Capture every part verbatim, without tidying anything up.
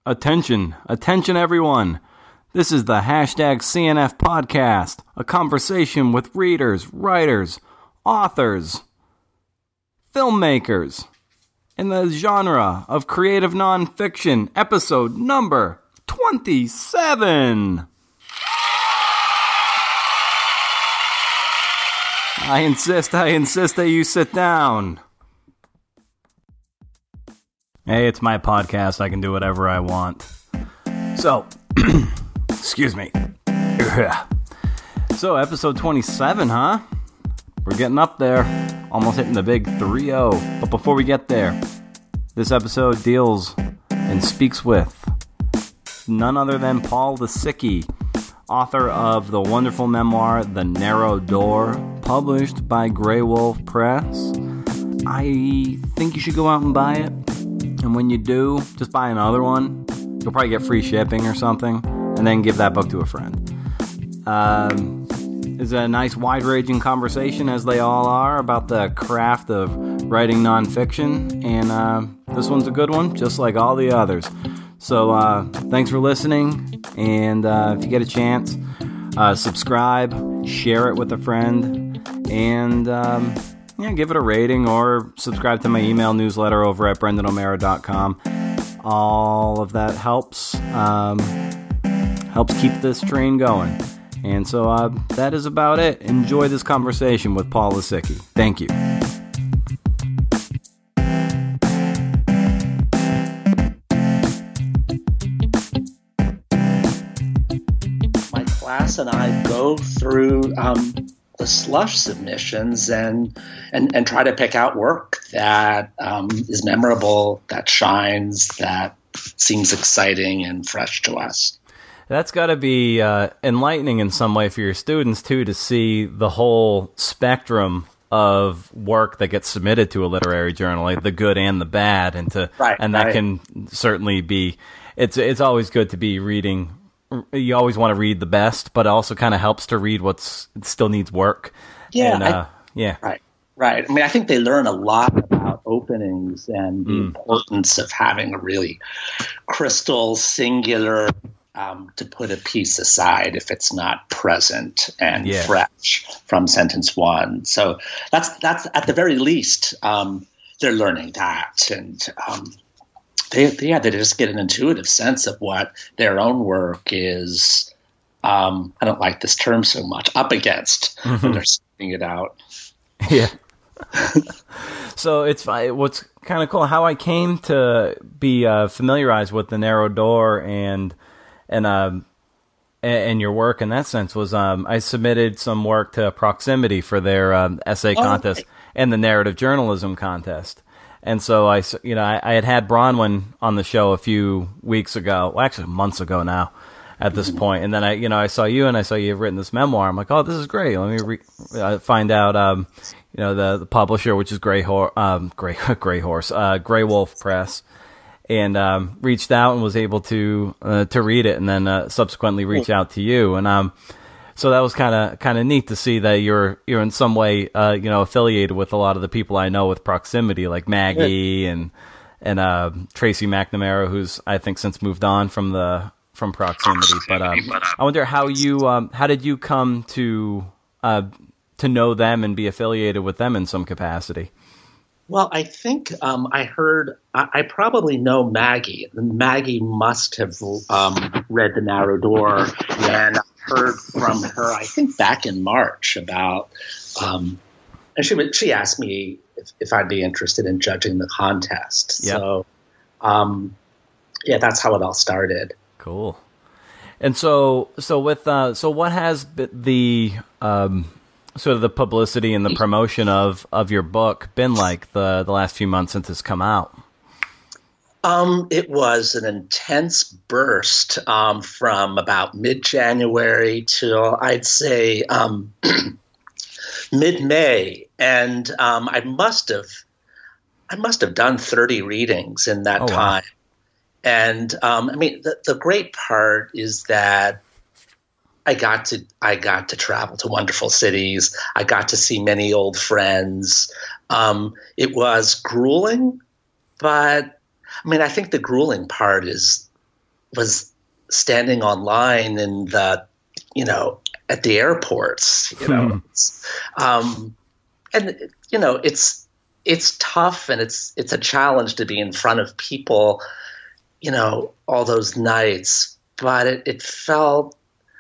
Attention, attention everyone. This is the hashtag C N F podcast, a conversation with readers, writers, authors, filmmakers, in the genre of creative nonfiction, episode number twenty-seven. I insist, I insist that you sit down. Hey, it's my podcast. I can do whatever I want. So, excuse me. So, episode twenty-seven, huh? We're getting up there. Almost hitting the big three oh. But before we get there, this episode deals and speaks with none other than Paul Lisicky, author of the wonderful memoir, The Narrow Door, published by Grey Wolf Press. I think you should go out and buy it. And when you do, just buy another one. You'll probably get free shipping or something. And then give that book to a friend. Um, it's a nice wide-ranging conversation, as they all are, about the craft of writing nonfiction. And uh, this one's a good one, just like all the others. So uh, thanks for listening. And uh, if you get a chance, uh, subscribe, share it with a friend, and um, yeah, give it a rating or subscribe to my email newsletter over at brendan o'mara dot com. All of that helps um, helps keep this train going. And so uh, that is about it. Enjoy this conversation with Paul Lisicky. Thank you. My class and I go through um, the slush submissions and, and and try to pick out work that um, is memorable, that shines, that seems exciting and fresh to us. That's got to be uh, enlightening in some way for your students, too, to see the whole spectrum of work that gets submitted to a literary journal, like the good and the bad, and to right, and that right. can certainly be. It's it's always good to be reading. You always want to read the best, but it also kind of helps to read what's it still needs work. Yeah, and, uh, I, yeah, right, right. I mean, I think they learn a lot about openings and the Mm. importance of having a really crystal, singular. Um, to put a piece aside if it's not present and Yeah. fresh from sentence one. So that's that's at the very least um, they're learning that, and um, they, they yeah they just get an intuitive sense of what their own work is. Um, I don't like this term so much. Up against Mm-hmm. when they're spitting it out. yeah. So it's what's kind of cool how I came to be uh, familiarized with The Narrow Door and. And um, and your work in that sense was um, I submitted some work to Proximity for their um, essay Oh, contest okay. and the narrative journalism contest. And so I, you know, I, I had had Bronwyn on the show a few weeks ago, well, actually months ago now, at this point. And then I, you know, I saw you and I saw you've written this memoir. I'm like, oh, this is great. Let me re- uh, find out, um, you know, the, the publisher, which is Grey Horse, um, Grey Grey Horse, uh, Grey Wolf Press. And um, reached out and was able to uh, to read it, and then uh, subsequently reach out to you. And um, so that was kind of kind of neat to see that you're you're in some way uh, you know affiliated with a lot of the people I know with Proximity, like Maggie yeah. and and uh, Tracy McNamara, who's I think since moved on from the from Proximity. But uh, I wonder how you um, how did you come to uh, to know them and be affiliated with them in some capacity? Well, I think um, I heard, I, I probably know Maggie. Maggie must have um, read The Narrow Door, and I heard from her, I think back in March about, um, and she she asked me if, if I'd be interested in judging the contest. Yep. So, um, yeah, that's how it all started. Cool. And so, so with, uh, so what has been the, um, sort of the publicity and the promotion of, of your book been like the, the last few months since it's come out? Um, it was an intense burst um, from about mid-January till I'd say um, mid-May, and um, I must have I must have done thirty readings in that oh, time. Wow. And um, I mean, the, the great part is that I got to I got to travel to wonderful cities. I got to see many old friends. Um, it was grueling, but I mean, I think the grueling part is was standing online in the, you know, at the airports, you know, um, and you know, it's it's tough and it's it's a challenge to be in front of people, you know, all those nights. But it, it felt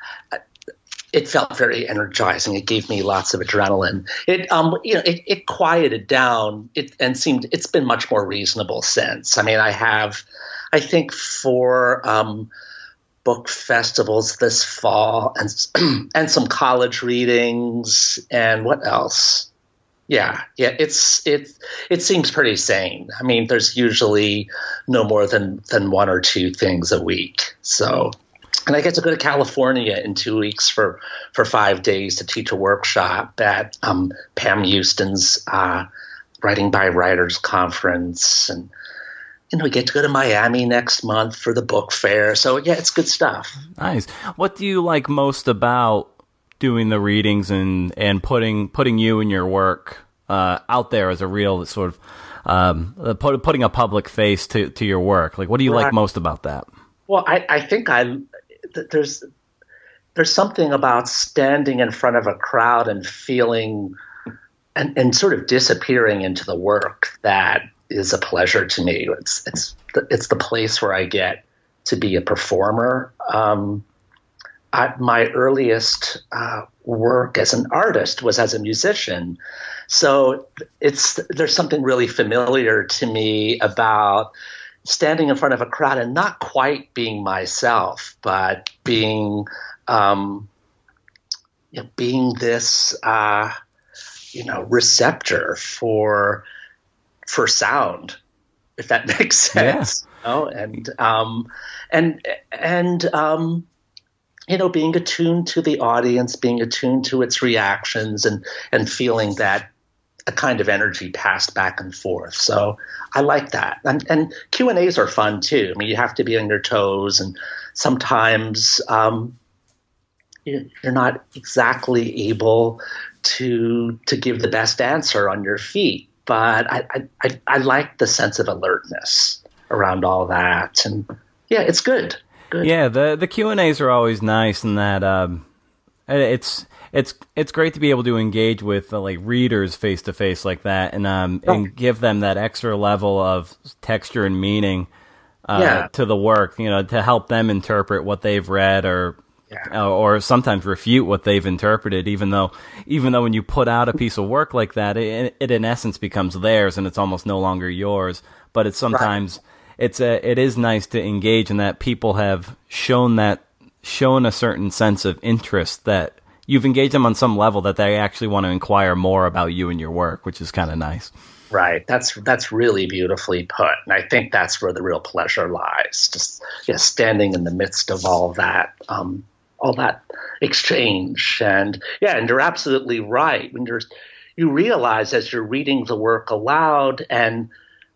it felt very energizing. It gave me lots of adrenaline. It um you know it, it quieted down. It and seemed it's been much more reasonable since. I mean, I have, I think for um. book festivals this fall and and some college readings and what else? Yeah, yeah, it's it it seems pretty sane. I mean, there's usually no more than than one or two things a week. So, and I get to go to California in two weeks for for five days to teach a workshop at um, Pam Houston's uh, Writing by Writers conference, and and we get to go to Miami next month for the book fair. So, yeah, it's good stuff. Nice. What do you like most about doing the readings and, and putting putting you and your work uh, out there as a real sort of um, put, putting a public face to, to your work? Like, what do you right. like most about that? Well, I, I think I there's there's something about standing in front of a crowd and feeling and, and sort of disappearing into the work that is a pleasure to me. It's it's the, it's the place where I get to be a performer. Um, I, my earliest uh, work as an artist was as a musician, so it's there's something really familiar to me about standing in front of a crowd and not quite being myself, but being um, you know, being this uh, you know receptor for. for sound, if that makes sense. Yeah. You know? And, um, and, and, um, you know, being attuned to the audience, being attuned to its reactions and, and feeling that a kind of energy passed back and forth. So I like that. And, and Q and A's are fun too. I mean, you have to be on your toes, and sometimes, um, you're not exactly able to, to give the best answer on your feet. But I, I, I like the sense of alertness around all that, and yeah, it's good. Good. Yeah, the the Q and A's are always nice, in that um, it's it's it's great to be able to engage with uh, like readers face to face like that, and um oh. and give them that extra level of texture and meaning uh, yeah. to the work, you know, to help them interpret what they've read, or. Yeah. Or sometimes refute what they've interpreted, even though even though when you put out a piece of work like that, it, it in essence becomes theirs and it's almost no longer yours. But it's sometimes right. it's a, it is nice to engage in that. People have shown that shown a certain sense of interest, that you've engaged them on some level, that they actually want to inquire more about you and your work, which is kind of nice. Right. That's that's really beautifully put. And I think that's where the real pleasure lies, just yeah, standing in the midst of all that. Um, all that exchange. And yeah, and you're absolutely right. When you're, you realize as you're reading the work aloud, and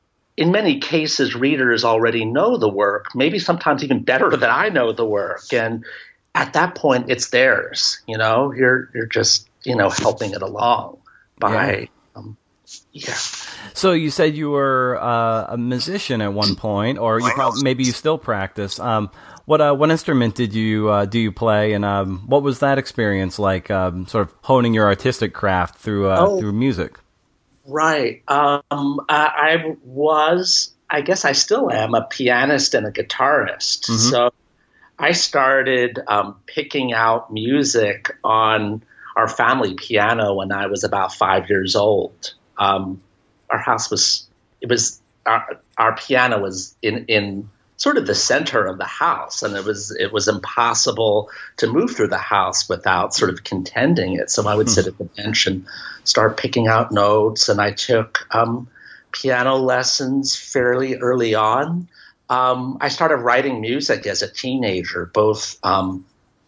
in many cases, readers already know the work, maybe sometimes even better than I know the work. And at that point, it's theirs, you know, you're, you're just, you know, helping it along by, yeah. Um, yeah. So you said you were uh, a musician at one point, or you probably, maybe you still practice. Um, What uh, what instrument did you uh, do you play, and um, what was that experience like? Um, sort of honing your artistic craft through uh, oh, through music. Right. Um, I, I was, I guess, I still am a pianist and a guitarist. Mm-hmm. So I started um, picking out music on our family piano when I was about five years old. Um, our house was it was our, our piano was in in. sort of the center of the house, and it was it was impossible to move through the house without sort of contending it. So I would sit at the bench and start picking out notes, and I took um, piano lessons fairly early on. Um, I started writing music as a teenager, both um,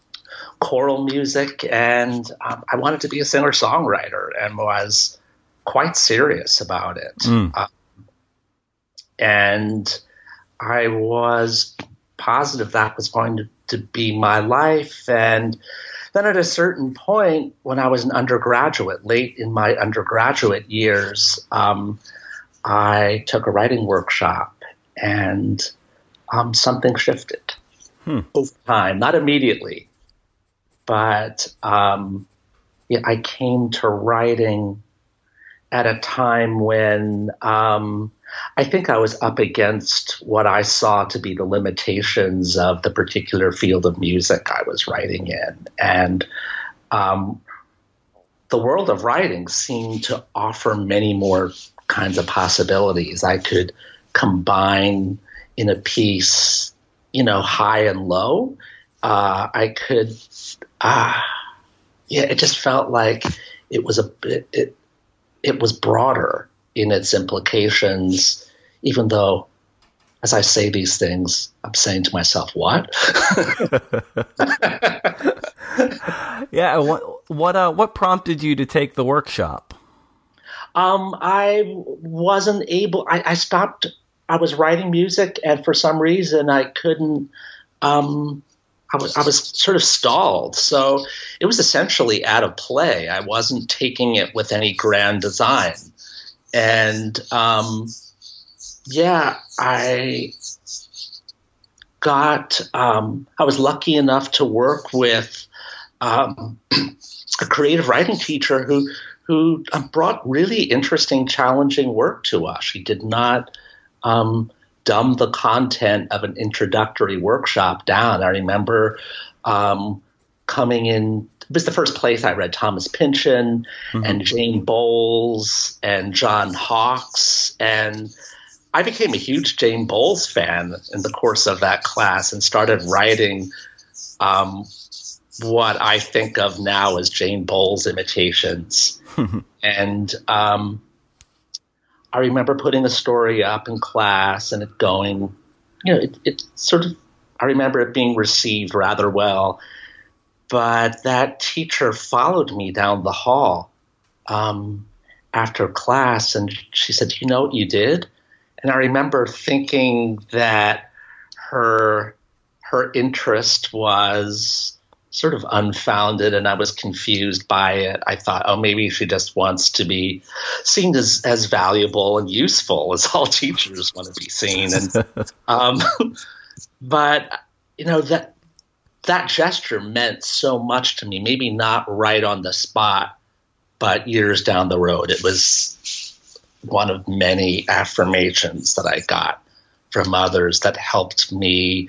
choral music, and um, I wanted to be a singer-songwriter, and was quite serious about it. Mm. Um, and I was positive that was going to, to be my life. And then at a certain point, when I was an undergraduate, late in my undergraduate years, um, I took a writing workshop, and um, something shifted. hmm. over time, not immediately, but um, yeah, I came to writing at a time when um, I think I was up against what I saw to be the limitations of the particular field of music I was writing in. And um, the world of writing seemed to offer many more kinds of possibilities. I could combine in a piece, you know, high and low. Uh, I could, ah, yeah, it just felt like it was a bit, it, it was broader in its implications, even though, as I say these things, I'm saying to myself, what? Yeah. What, what, uh, what prompted you to take the workshop? Um, I wasn't able, I, I stopped, I was writing music, and for some reason I couldn't, um, I was, I was sort of stalled. So it was essentially out of play. I wasn't taking it with any grand design. And, um, yeah, I got, um, I was lucky enough to work with, um, a creative writing teacher who, who brought really interesting, challenging work to us. She did not, um, dumb the content of an introductory workshop down. I remember um, coming in, it was the first place I read Thomas Pynchon mm-hmm. and Jane Bowles and John Hawkes. And I became a huge Jane Bowles fan in the course of that class and started writing um, what I think of now as Jane Bowles imitations. and um I remember putting a story up in class and it going, you know, it, it sort of, I remember it being received rather well. But that teacher followed me down the hall um, after class, and she said, you know what you did? And I remember thinking that her her interest was sort of unfounded, and I was confused by it. I thought, oh, maybe she just wants to be seen as, as valuable and useful as all teachers want to be seen. And um, but you know that that gesture meant so much to me. Maybe not right on the spot, but years down the road, it was one of many affirmations that I got from others that helped me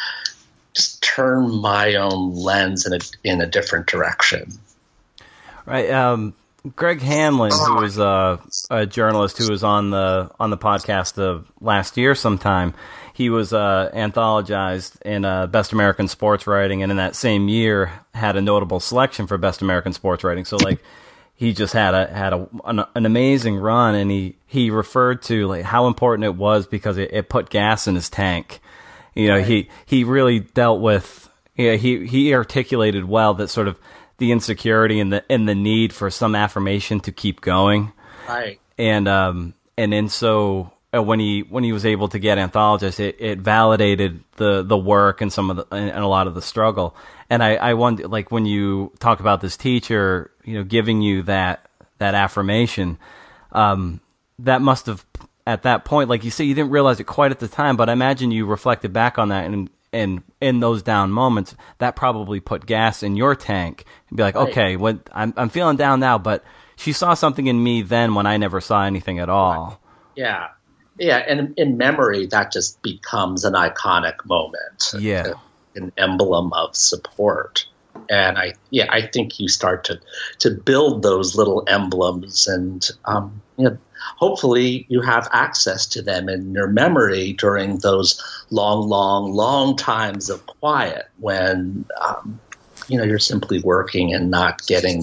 just turn my own lens in a in a different direction. Right. Um, Greg Hanlon, who was a, a journalist who was on the on the podcast of last year sometime, he was uh, anthologized in uh, Best American Sports Writing, and in that same year had a notable selection for Best American Sports Writing. So like he just had a had a an, an amazing run, and he, he referred to like how important it was because it, it put gas in his tank. You know, right. he, he really dealt with, you know, he, he articulated well that sort of the insecurity and the and the need for some affirmation to keep going. Right. And um and then so uh, when he when he was able to get anthologized, it, it validated the, the work and some of the and, and a lot of the struggle. And I, I wonder, like when you talk about this teacher, you know, giving you that that affirmation, um, that must have, at that point, like you say, you didn't realize it quite at the time, but I imagine you reflected back on that, and and in those down moments, that probably put gas in your tank and be like, right. okay, what I'm I'm feeling down now, but she saw something in me then when I never saw anything at all. Yeah, yeah, and in memory, that just becomes an iconic moment. Yeah, an emblem of support. And I, yeah, I think you start to, to build those little emblems, and um, you know, hopefully you have access to them in your memory during those long, long, long times of quiet when um, you know you're simply working and not getting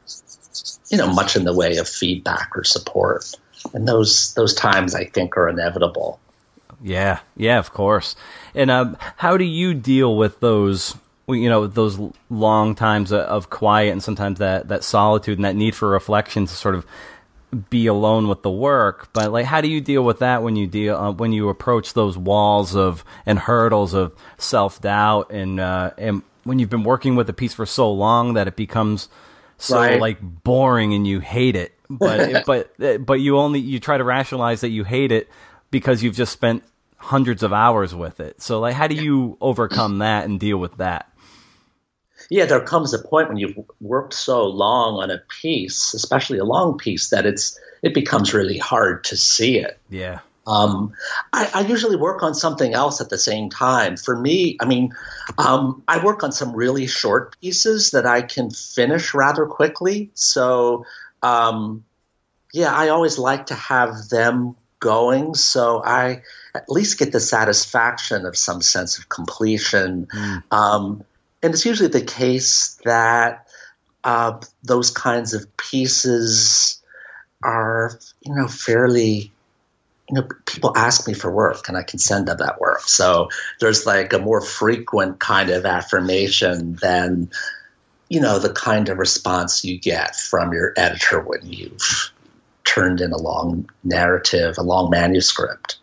you know much in the way of feedback or support. And those those times, I think, are inevitable. Yeah, yeah, of course. And um, how do you deal with those? You know, those long times of quiet and sometimes that, that solitude and that need for reflection to sort of be alone with the work. But like, how do you deal with that when you deal uh, when you approach those walls of and hurdles of self doubt and uh, and when you've been working with a piece for so long that it becomes so right. like boring and you hate it, but it, but but you only you try to rationalize that you hate it because you've just spent hundreds of hours with it. So like, how do you overcome that and deal with that? Yeah, there comes a point when you've worked so long on a piece, especially a long piece, that it's it becomes really hard to see it. Yeah. Um, I, I usually work on something else at the same time. For me, I mean, um, I work on some really short pieces that I can finish rather quickly. So, um, yeah, I always like to have them going, so I at least get the satisfaction of some sense of completion. Mm. Um, and it's usually the case that uh, those kinds of pieces are, you know, fairly, you know, people ask me for work and I can send them that work. So there's like a more frequent kind of affirmation than, you know, the kind of response you get from your editor when you've turned in a long narrative, a long manuscript.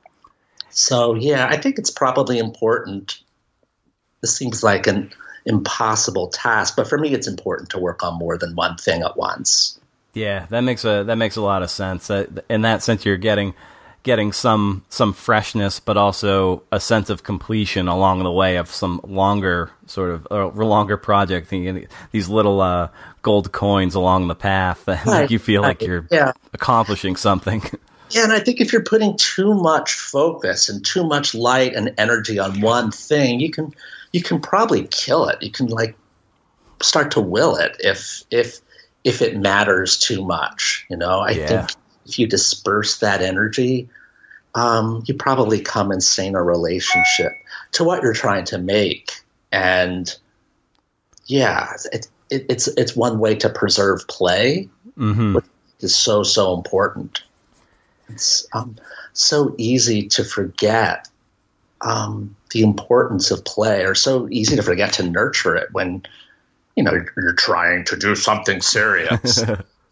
So, yeah, I think it's probably important. This seems like an impossible task, but for me, it's important to work on more than one thing at once. Yeah, that makes a that makes a lot of sense. In that sense, you're getting getting some some freshness, but also a sense of completion along the way of some longer sort of or longer project. These little uh, gold coins along the path that right. make you feel like you're yeah. accomplishing something. Yeah, and I think if you're putting too much focus and too much light and energy on one thing, you can you can probably kill it. You can like start to will it if if if it matters too much. You know, I yeah. think if you disperse that energy, um, you probably come in saner relationship to what you're trying to make. And yeah, it, it, it's it's one way to preserve play, mm-hmm. which is so so important. It's um, so easy to forget um, the importance of play, or so easy to forget to nurture it when, you know, you're, you're trying to do something serious.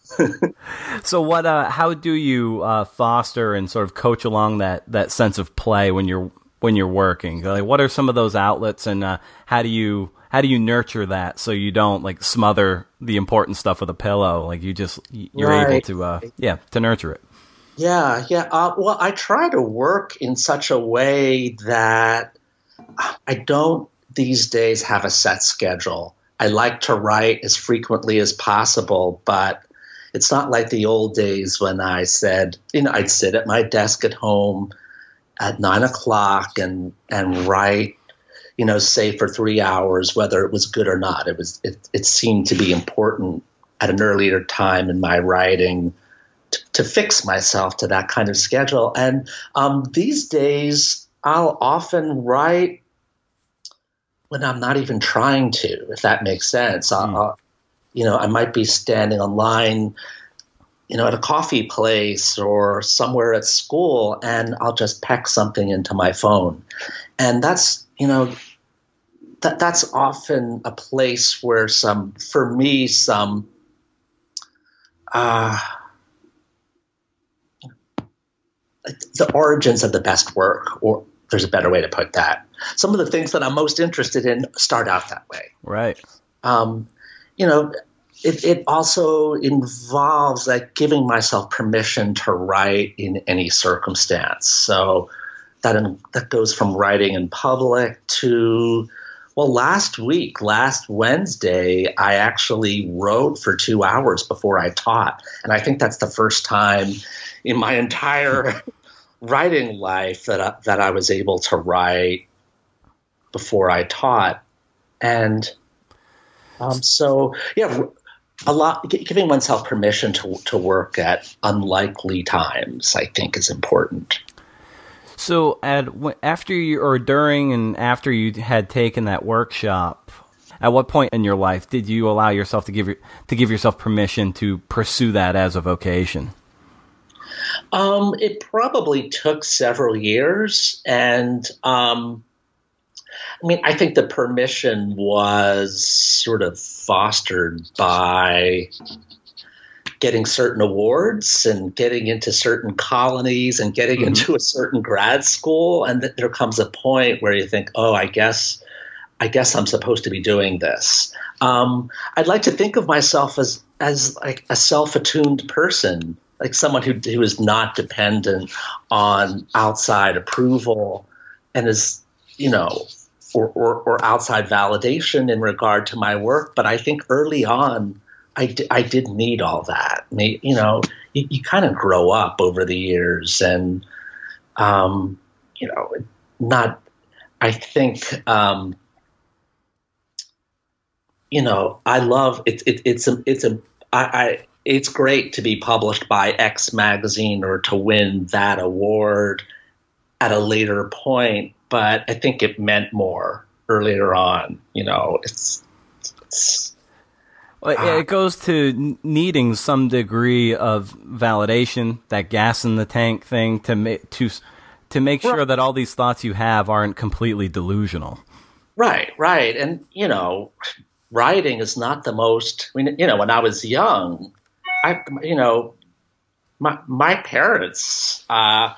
So what, uh, how do you uh, foster and sort of coach along that, that sense of play when you're when you're working? Like, what are some of those outlets, and uh, how do you how do you nurture that so you don't like smother the important stuff with a pillow? Like you just you're right. able to uh, yeah to nurture it. Yeah, yeah. Uh, well, I try to work in such a way that I don't these days have a set schedule. I like to write as frequently as possible, but it's not like the old days when I said, you know, I'd sit at my desk at home at nine o'clock and and write, you know, say for three hours, whether it was good or not. It was it, it seemed to be important at an earlier time in my writing to fix myself to that kind of schedule. And um, these days, I'll often write when I'm not even trying to, if that makes sense. Mm. I'll, you know, I might be standing online, you know, at a coffee place or somewhere at school, and I'll just peck something into my phone. And that's, you know, that that's often a place where some, for me, some, uh, the origins of the best work, or there's a better way to put that. Some of the things that I'm most interested in start out that way. Right. Um, you know, it, it also involves like giving myself permission to write in any circumstance. So that in, that goes from writing in public to, well, last week, last Wednesday, I actually wrote for two hours before I taught. And I think that's the first time in my entire writing life that I, that I was able to write before I taught. And um, so, yeah, a lot giving oneself permission to to work at unlikely times, I think, is important. So, at after you or during and after you had taken that workshop, at what point in your life did you allow yourself to give your, to give yourself permission to pursue that as a vocation? Um, it probably took several years, and um, I mean, I think the permission was sort of fostered by getting certain awards and getting into certain colonies and getting mm-hmm. into a certain grad school, and th- there comes a point where you think, oh, I guess, I guess I'm supposed to be doing this. Um, I'd like to think of myself as as like a self-attuned person. like someone who who is not dependent on outside approval and is, you know, or, or, or outside validation in regard to my work. But I think early on, I, d- I did need all that. I mean, you know, you, you kind of grow up over the years and, um, you know, not, I think, um, you know, I love it. it it's a, it's a, I, I, it's great to be published by X magazine or to win that award at a later point, but I think it meant more earlier on. You know, it's, it's well, ah. it goes to needing some degree of validation, that gas in the tank thing, to ma- to to make sure that all these thoughts you have aren't completely delusional. Right, right, and you know, writing is not the most. I mean, you know, when I was young, I, you know, my my parents uh,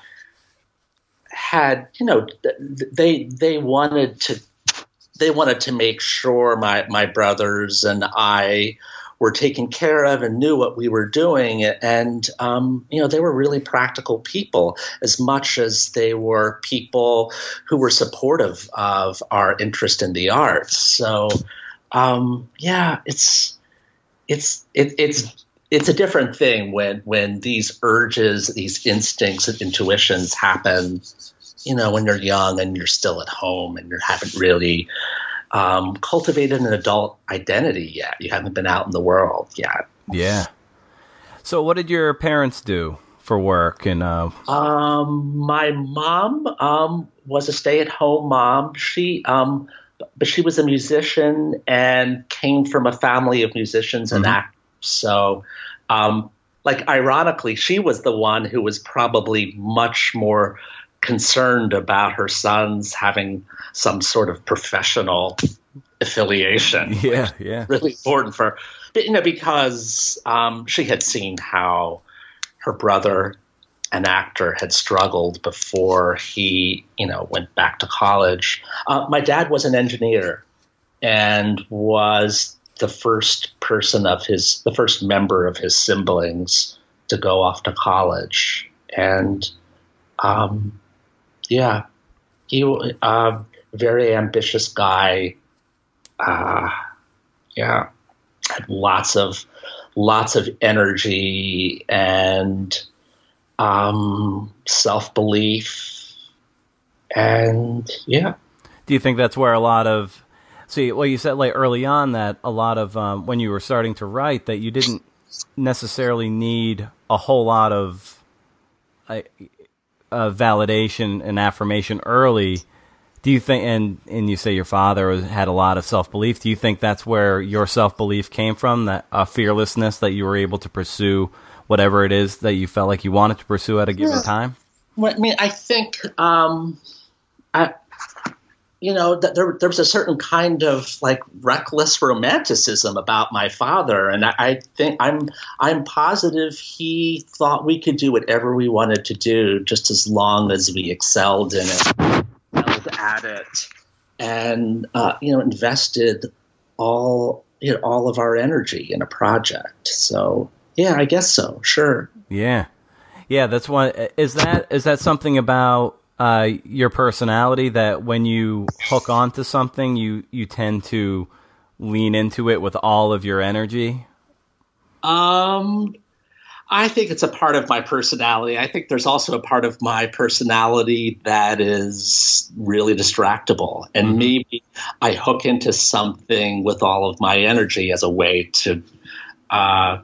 had, you know, they they wanted to they wanted to make sure my my brothers and I were taken care of and knew what we were doing, and um, you know, they were really practical people as much as they were people who were supportive of our interest in the arts. So um, yeah, it's it's it, it's. It's a different thing when, when these urges, these instincts and intuitions happen, you know, when you're young and you're still at home and you haven't really um, cultivated an adult identity yet. You haven't been out in the world yet. Yeah. So what did your parents do for work? And uh... um, my mom um, was a stay-at-home mom. She um, but she was a musician and came from a family of musicians and mm-hmm. actors. So, um, like, ironically, she was the one who was probably much more concerned about her sons having some sort of professional affiliation. Yeah, yeah. Really important for her. But, you know, because um, she had seen how her brother, an actor, had struggled before he, you know, went back to college. Uh, my dad was an engineer and was the first person of his, the first member of his siblings to go off to college. And, um, yeah, he, uh, very ambitious guy. Uh, yeah, had lots of, lots of energy and, um, self-belief. And yeah. Do you think that's where a lot of, See, well, you said like early on that a lot of um, when you were starting to write that you didn't necessarily need a whole lot of uh, uh, validation and affirmation early. Do you think, and, and you say your father had a lot of self-belief, do you think that's where your self-belief came from, that uh, fearlessness that you were able to pursue whatever it is that you felt like you wanted to pursue at a given yeah. time? Well, I mean, I think um, I... you know, that there, there was a certain kind of like reckless romanticism about my father. And I, I think I'm, I'm positive he thought we could do whatever we wanted to do just as long as we excelled in it, excelled at it, and, uh, you know, invested all, you know, all of our energy in a project. So, yeah, I guess so. Sure. Yeah. Yeah. That's one. Is that, is that something about, Uh, your personality that when you hook onto something, you, you tend to lean into it with all of your energy? Um, I think it's a part of my personality. I think there's also a part of my personality that is really distractible. And mm-hmm. maybe I hook into something with all of my energy as a way to uh,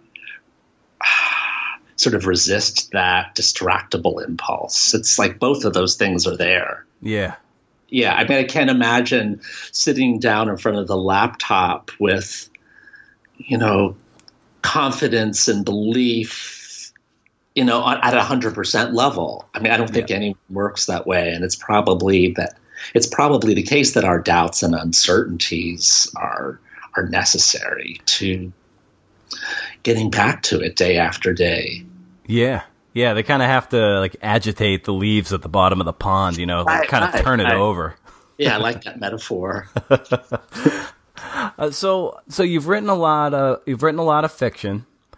sort of resist that distractible impulse. It's like both of those things are there. Yeah. Yeah. I mean, I can't imagine sitting down in front of the laptop with, you know, confidence and belief, you know, at a hundred percent level. I mean, I don't think yeah. anyone works that way. And it's probably that it's probably the case that our doubts and uncertainties are, are necessary to getting back to it day after day. Yeah. Yeah. They kind of have to like agitate the leaves at the bottom of the pond, you know, right, kind of right, turn it right. over. Yeah. I like that metaphor. uh, so, so you've written a lot of, you've written a lot of fiction.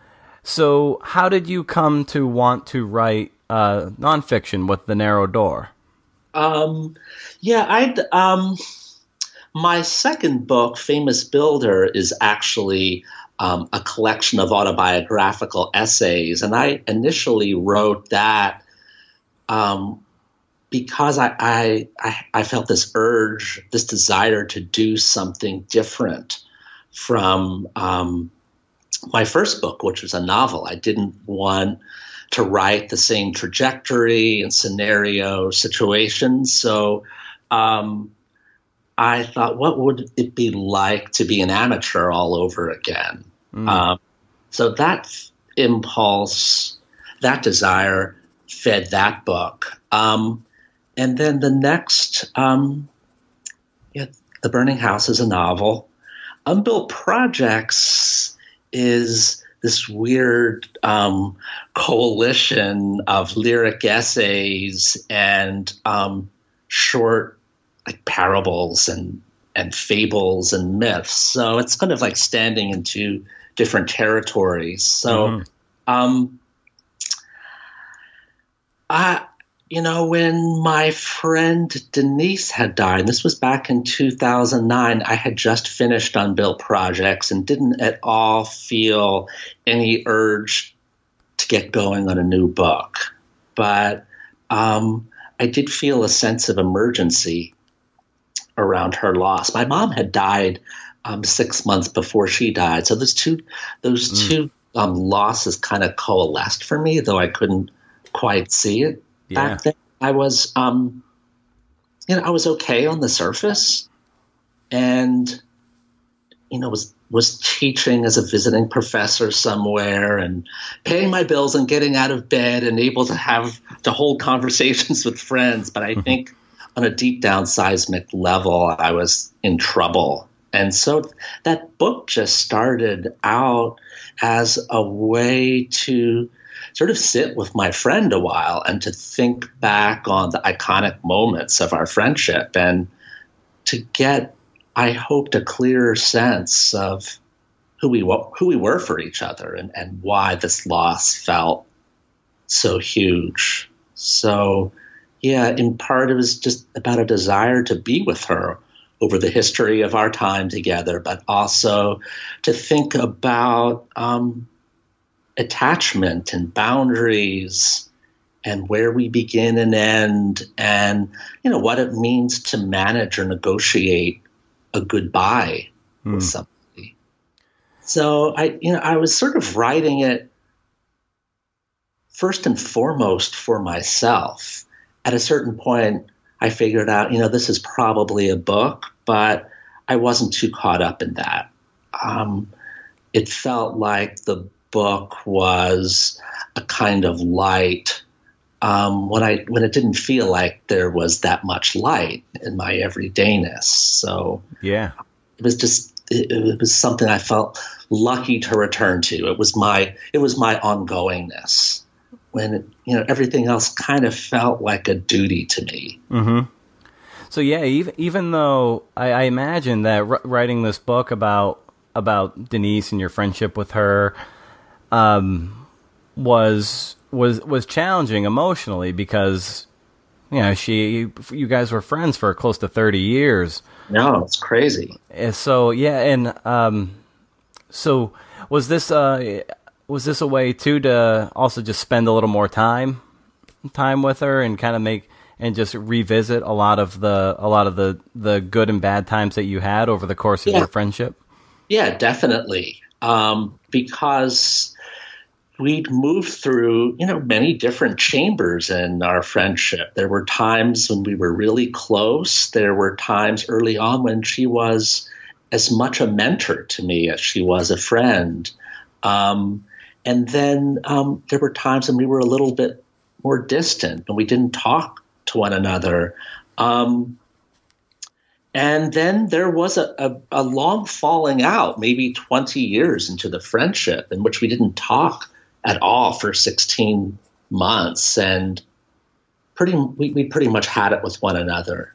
So how did you come to want to write uh, nonfiction with The Narrow Door? Um, yeah, I um, my second book, Famous Builder, is actually um, a collection of autobiographical essays, and I initially wrote that um, because I, I I I felt this urge, this desire to do something different from um, my first book, which was a novel. I didn't want to write the same trajectory and scenario situations. So um, I thought, what would it be like to be an amateur all over again? Mm. Um, so that impulse, that desire fed that book. Um, and then the next, um, yeah, The Burning House is a novel. Unbuilt Projects is this weird um, coalition of lyric essays and um, short like parables and and fables and myths. So it's kind of like standing in two different territories. So, mm-hmm. um, I, you know, when my friend Denise had died, and this was back in two thousand nine, I had just finished Unbuilt Projects and didn't at all feel any urge to get going on a new book. But um, I did feel a sense of emergency around her loss. My mom had died um, six months before she died. So those two, those mm. two um, losses kind of coalesced for me, though I couldn't quite see it. Yeah. Back then, I was, um, you know, I was okay on the surface, and you know, was was teaching as a visiting professor somewhere, and paying my bills, and getting out of bed, and able to have to hold conversations with friends. But I think, on a deep down seismic level, I was in trouble, and so that book just started out as a way to sort of sit with my friend a while and to think back on the iconic moments of our friendship and to get, I hoped, a clearer sense of who we who we were for each other and, and why this loss felt so huge. So, yeah, in part it was just about a desire to be with her over the history of our time together, but also to think about um, attachment and boundaries and where we begin and end, and you know what it means to manage or negotiate a goodbye mm. with somebody. So I, you know, I was sort of writing it first and foremost for myself. At a certain point, I figured out, you know, this is probably a book, but I wasn't too caught up in that. Um, it felt like the book was a kind of light um, when I when it didn't feel like there was that much light in my everydayness. So yeah, it was just it, it was something I felt lucky to return to. It was my it was my ongoingness when you know everything else kind of felt like a duty to me. Mm-hmm. So yeah, even even though I, I imagine that r- writing this book about about Denise and your friendship with her um, was was was challenging emotionally because you know she you guys were friends for close to thirty years. No, it's crazy. And so yeah, and um, so was this uh was this a way too to also just spend a little more time time with her and kind of make and just revisit a lot of the a lot of the the good and bad times that you had over the course of yeah. your friendship? Yeah, definitely. Um, because we'd moved through, you know, many different chambers in our friendship. There were times when we were really close. There were times early on when she was as much a mentor to me as she was a friend. Um, and then um, there were times when we were a little bit more distant and we didn't talk to one another. Um, and then there was a, a, a long falling out, maybe twenty years into the friendship, in which we didn't talk at all for sixteen months. And pretty we, we pretty much had it with one another.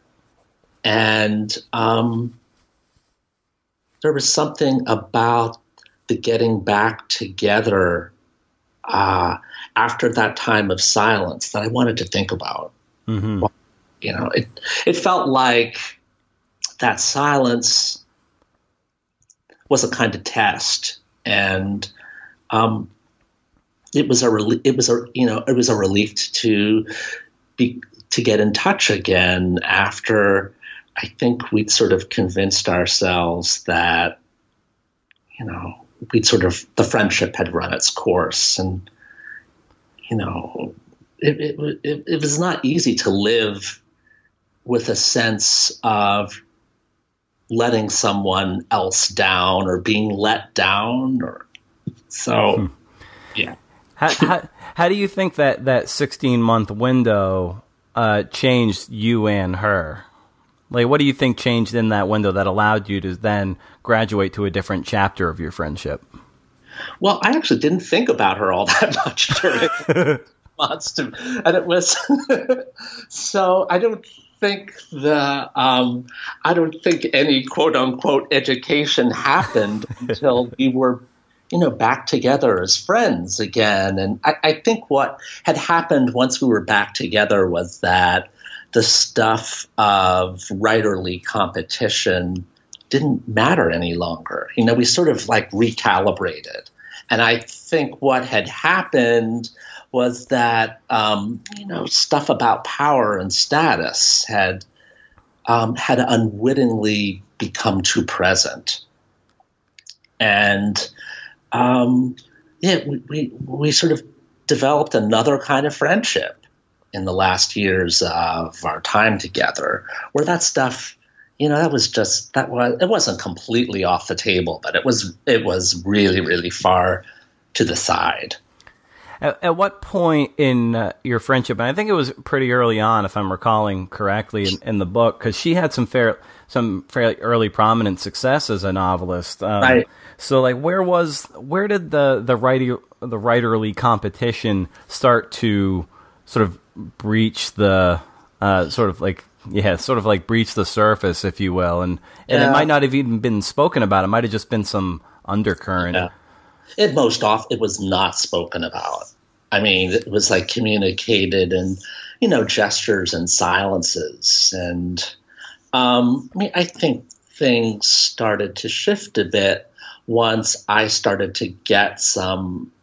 And um, there was something about the getting back together uh, after that time of silence that I wanted to think about. Mm-hmm. Well, you know, it it felt like that silence was a kind of test, and um, it was a rel- it was a you know it was a relief to be to get in touch again after I think we'd sort of convinced ourselves that, you know, we'd sort of, the friendship had run its course, and, you know, it, it, it, it was not easy to live with a sense of letting someone else down or being let down, or so, hmm. yeah. How, how, how do you think that that sixteen month window uh, changed you and her? Like, what do you think changed in that window that allowed you to then graduate to a different chapter of your friendship? Well, I actually didn't think about her all that much during months, to, and it was so. I don't think the um, I don't think any quote unquote education happened until we were, you know, back together as friends again. And I, I think what had happened once we were back together was that the stuff of writerly competition didn't matter any longer. You know, we sort of like recalibrated. And I think what had happened was that, um, you know, stuff about power and status had um, had unwittingly become too present. And um, yeah, we, we, we sort of developed another kind of friendship in the last years of our time together, where that stuff, you know, that was just, that was, it wasn't completely off the table, but it was, it was really, really far to the side. At, at what point in uh, your friendship, and I think it was pretty early on, if I'm recalling correctly in, in the book, because she had some fair, some fairly early prominent success as a novelist. Um, right. So, like, where was, where did the the writer, the writerly competition start to sort of breach the uh, sort of like yeah, sort of like breach the surface, if you will, and and yeah. It might not have even been spoken about. It might have just been some undercurrent. Yeah. It most often it was not spoken about. I mean, it was like communicated in, you know, gestures and silences, and um, I mean, I think things started to shift a bit once I started to get some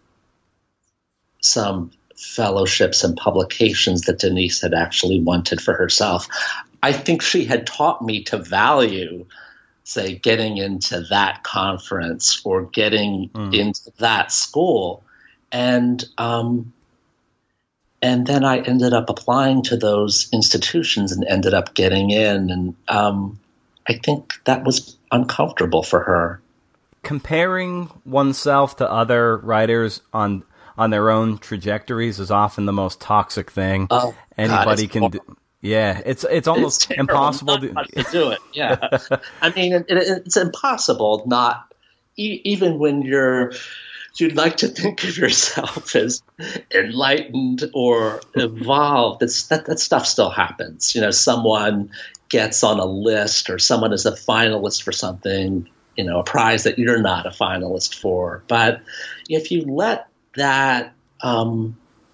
some. fellowships and publications that Denise had actually wanted for herself. I think she had taught me to value, say, getting into that conference or getting mm. into that school. And um, and then I ended up applying to those institutions and ended up getting in. And um, I think that was uncomfortable for her. Comparing oneself to other writers on on their own trajectories is often the most toxic thing oh, anybody God, can do. Yeah, it's it's almost it's impossible to, to do it. Yeah, I mean, it, it, it's impossible not e- even when you're you'd like to think of yourself as enlightened or evolved. It's, that that stuff still happens. You know, someone gets on a list or someone is a finalist for something, you know, a prize that you're not a finalist for. But if you let that um,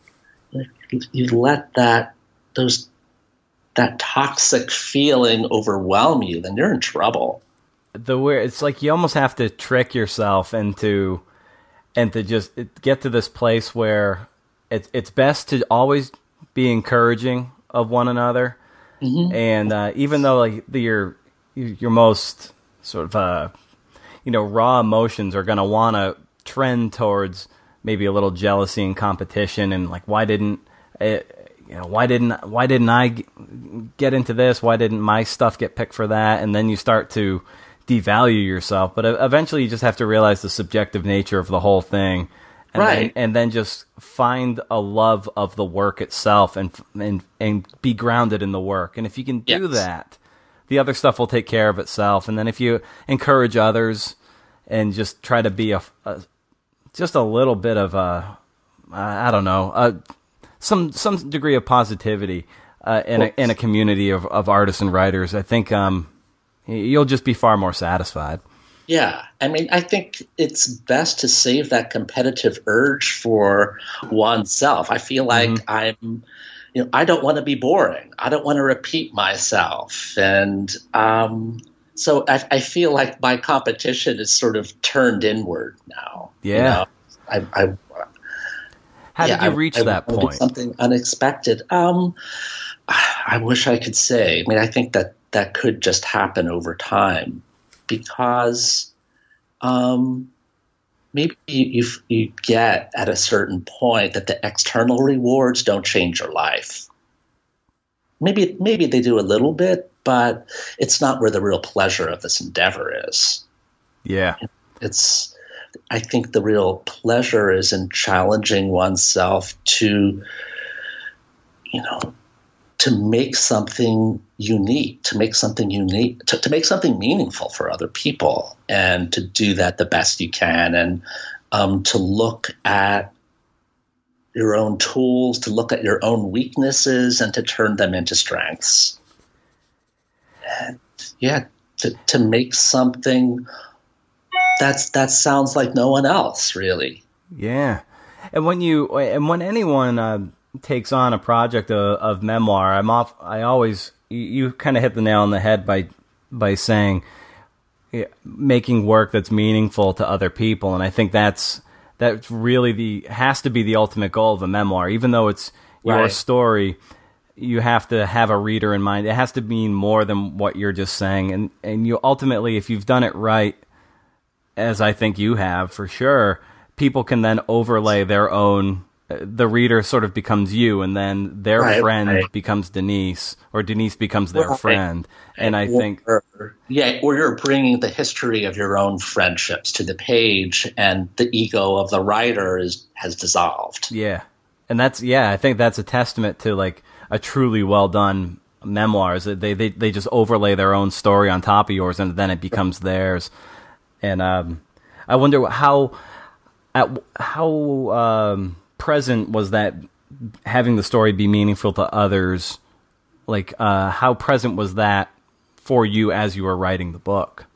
you let that those that toxic feeling overwhelm you, then you're in trouble. The weird, it's like you almost have to trick yourself into and to just get to this place where it's it's best to always be encouraging of one another, mm-hmm. and uh, even though like the, your your most sort of uh, you know raw emotions are going to want to trend towards maybe a little jealousy and competition, and like, why didn't it, you know, why didn't why didn't I get into this? Why didn't my stuff get picked for that? And then you start to devalue yourself. But eventually, you just have to realize the subjective nature of the whole thing, and right? Then, and then just find a love of the work itself, and and and be grounded in the work. And if you can do yes. that, the other stuff will take care of itself. And then if you encourage others and just try to be a, a just a little bit of a, I don't know, a, some some degree of positivity uh, in a in a community of, of artists and writers, I think um, you'll just be far more satisfied. Yeah, I mean, I think it's best to save that competitive urge for oneself. I feel like mm-hmm. I'm, you know, I don't want to be boring. I don't want to repeat myself. And um, so I, I feel like my competition is sort of turned inward now. Yeah. You know? I, I, How yeah, did you reach I, that I point? Something unexpected. Um, I wish I could say. I mean, I think that that could just happen over time. Because um, maybe you, you you get at a certain point that the external rewards don't change your life. Maybe maybe they do a little bit, but it's not where the real pleasure of this endeavor is. Yeah, it's. I think the real pleasure is in challenging oneself to, you know, to make something unique, to make something unique, to, to make something meaningful for other people, and to do that the best you can, and um, to look at your own tools, to look at your own weaknesses, and to turn them into strengths. And yeah, to, to make something that's that sounds like no one else, really. Yeah, and when you and when anyone uh, takes on a project of, of memoir, I'm off. I always you, you kind of hit the nail on the head by by saying yeah, making work that's meaningful to other people, and I think that's that's really the has to be the ultimate goal of a memoir. Even though it's your right. story, you have to have a reader in mind. It has to mean more than what you're just saying, and and you ultimately, if you've done it right, as I think you have for sure, people can then overlay their own. The reader sort of becomes you, and then their right, friend right. becomes Denise, or Denise becomes their right. friend. And I or, think, or, yeah, or you're bringing the history of your own friendships to the page, and the ego of the writer is has dissolved. Yeah, and that's yeah, I think that's a testament to like a truly well done memoirs. They they they just overlay their own story on top of yours, and then it becomes theirs. And um, I wonder how at how um, present was that having the story be meaningful to others? Like, uh, how present was that for you as you were writing the book?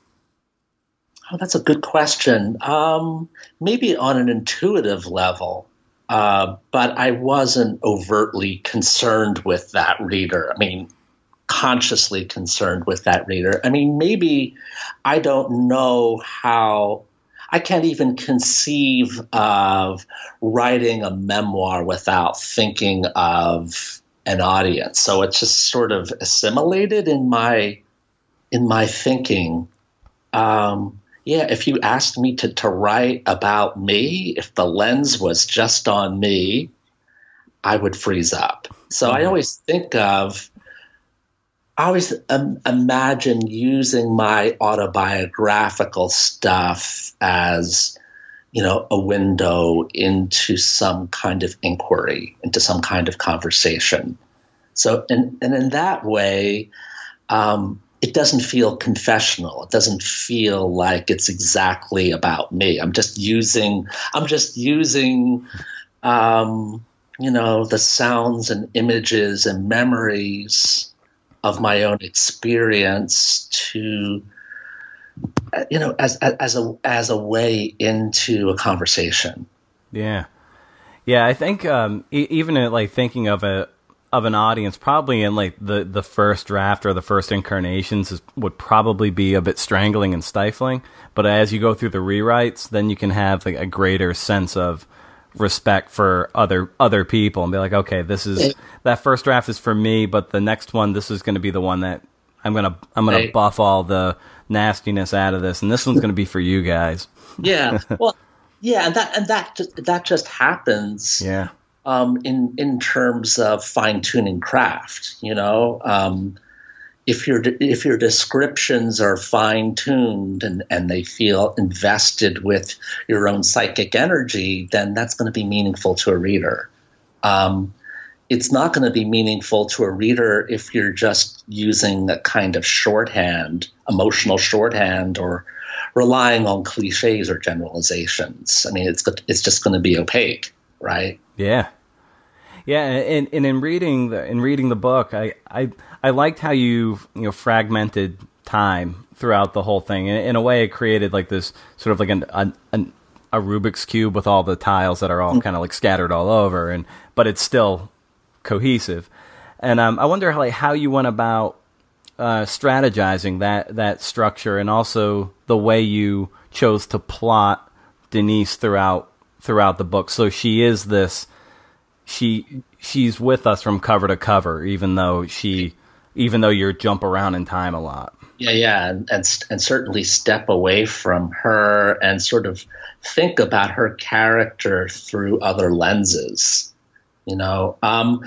Oh, that's a good question. Um, maybe on an intuitive level, uh, but I wasn't overtly concerned with that reader. I mean, consciously concerned with that reader. I mean, maybe I don't know how, I can't even conceive of writing a memoir without thinking of an audience. So it's just sort of assimilated in my, in my thinking. Um, yeah, if you asked me to, to write about me, if the lens was just on me, I would freeze up. So mm-hmm. I always think of, I always um, imagine using my autobiographical stuff as, you know, a window into some kind of inquiry, into some kind of conversation. So, and, and in that way, um, it doesn't feel confessional. It doesn't feel like it's exactly about me. I'm just using, I'm just using, um, you know, the sounds and images and memories of my own experience to, you know, as as a as a way into a conversation. Yeah, yeah. I think um, e- even in, like thinking of a of an audience, probably in like the, the first draft or the first incarnations is, would probably be a bit strangling and stifling. But as you go through the rewrites, then you can have like a greater sense of respect for other other people and be like, okay, this is that first draft is for me, but the next one, this is going to be the one that I'm gonna I'm gonna right. buff all the nastiness out of this, and this one's going to be for you guys. Yeah, well, yeah, and that and that just, that just happens. Yeah, um, in in terms of fine tuning craft, you know. Um, If your if your descriptions are fine tuned and, and they feel invested with your own psychic energy, then that's going to be meaningful to a reader. Um, it's not going to be meaningful to a reader if you're just using a kind of shorthand, emotional shorthand, or relying on cliches or generalizations. I mean, it's it's just going to be opaque, right? Yeah. Yeah, and, and in reading the in reading the book, I, I I liked how you you know fragmented time throughout the whole thing. In, in a way, it created like this sort of like an, an, an a Rubik's Cube with all the tiles that are all mm-hmm. kind of like scattered all over, and but it's still cohesive. And um, I wonder how, like, how you went about uh, strategizing that that structure, and also the way you chose to plot Denise throughout throughout the book. So she is this, she she's with us from cover to cover, even though she, even though you jump around in time a lot. Yeah, yeah, and, and and certainly step away from her and sort of think about her character through other lenses. You know, um,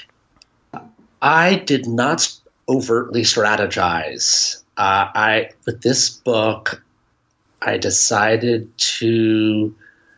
I did not overtly strategize. Uh, I with this book, I decided to.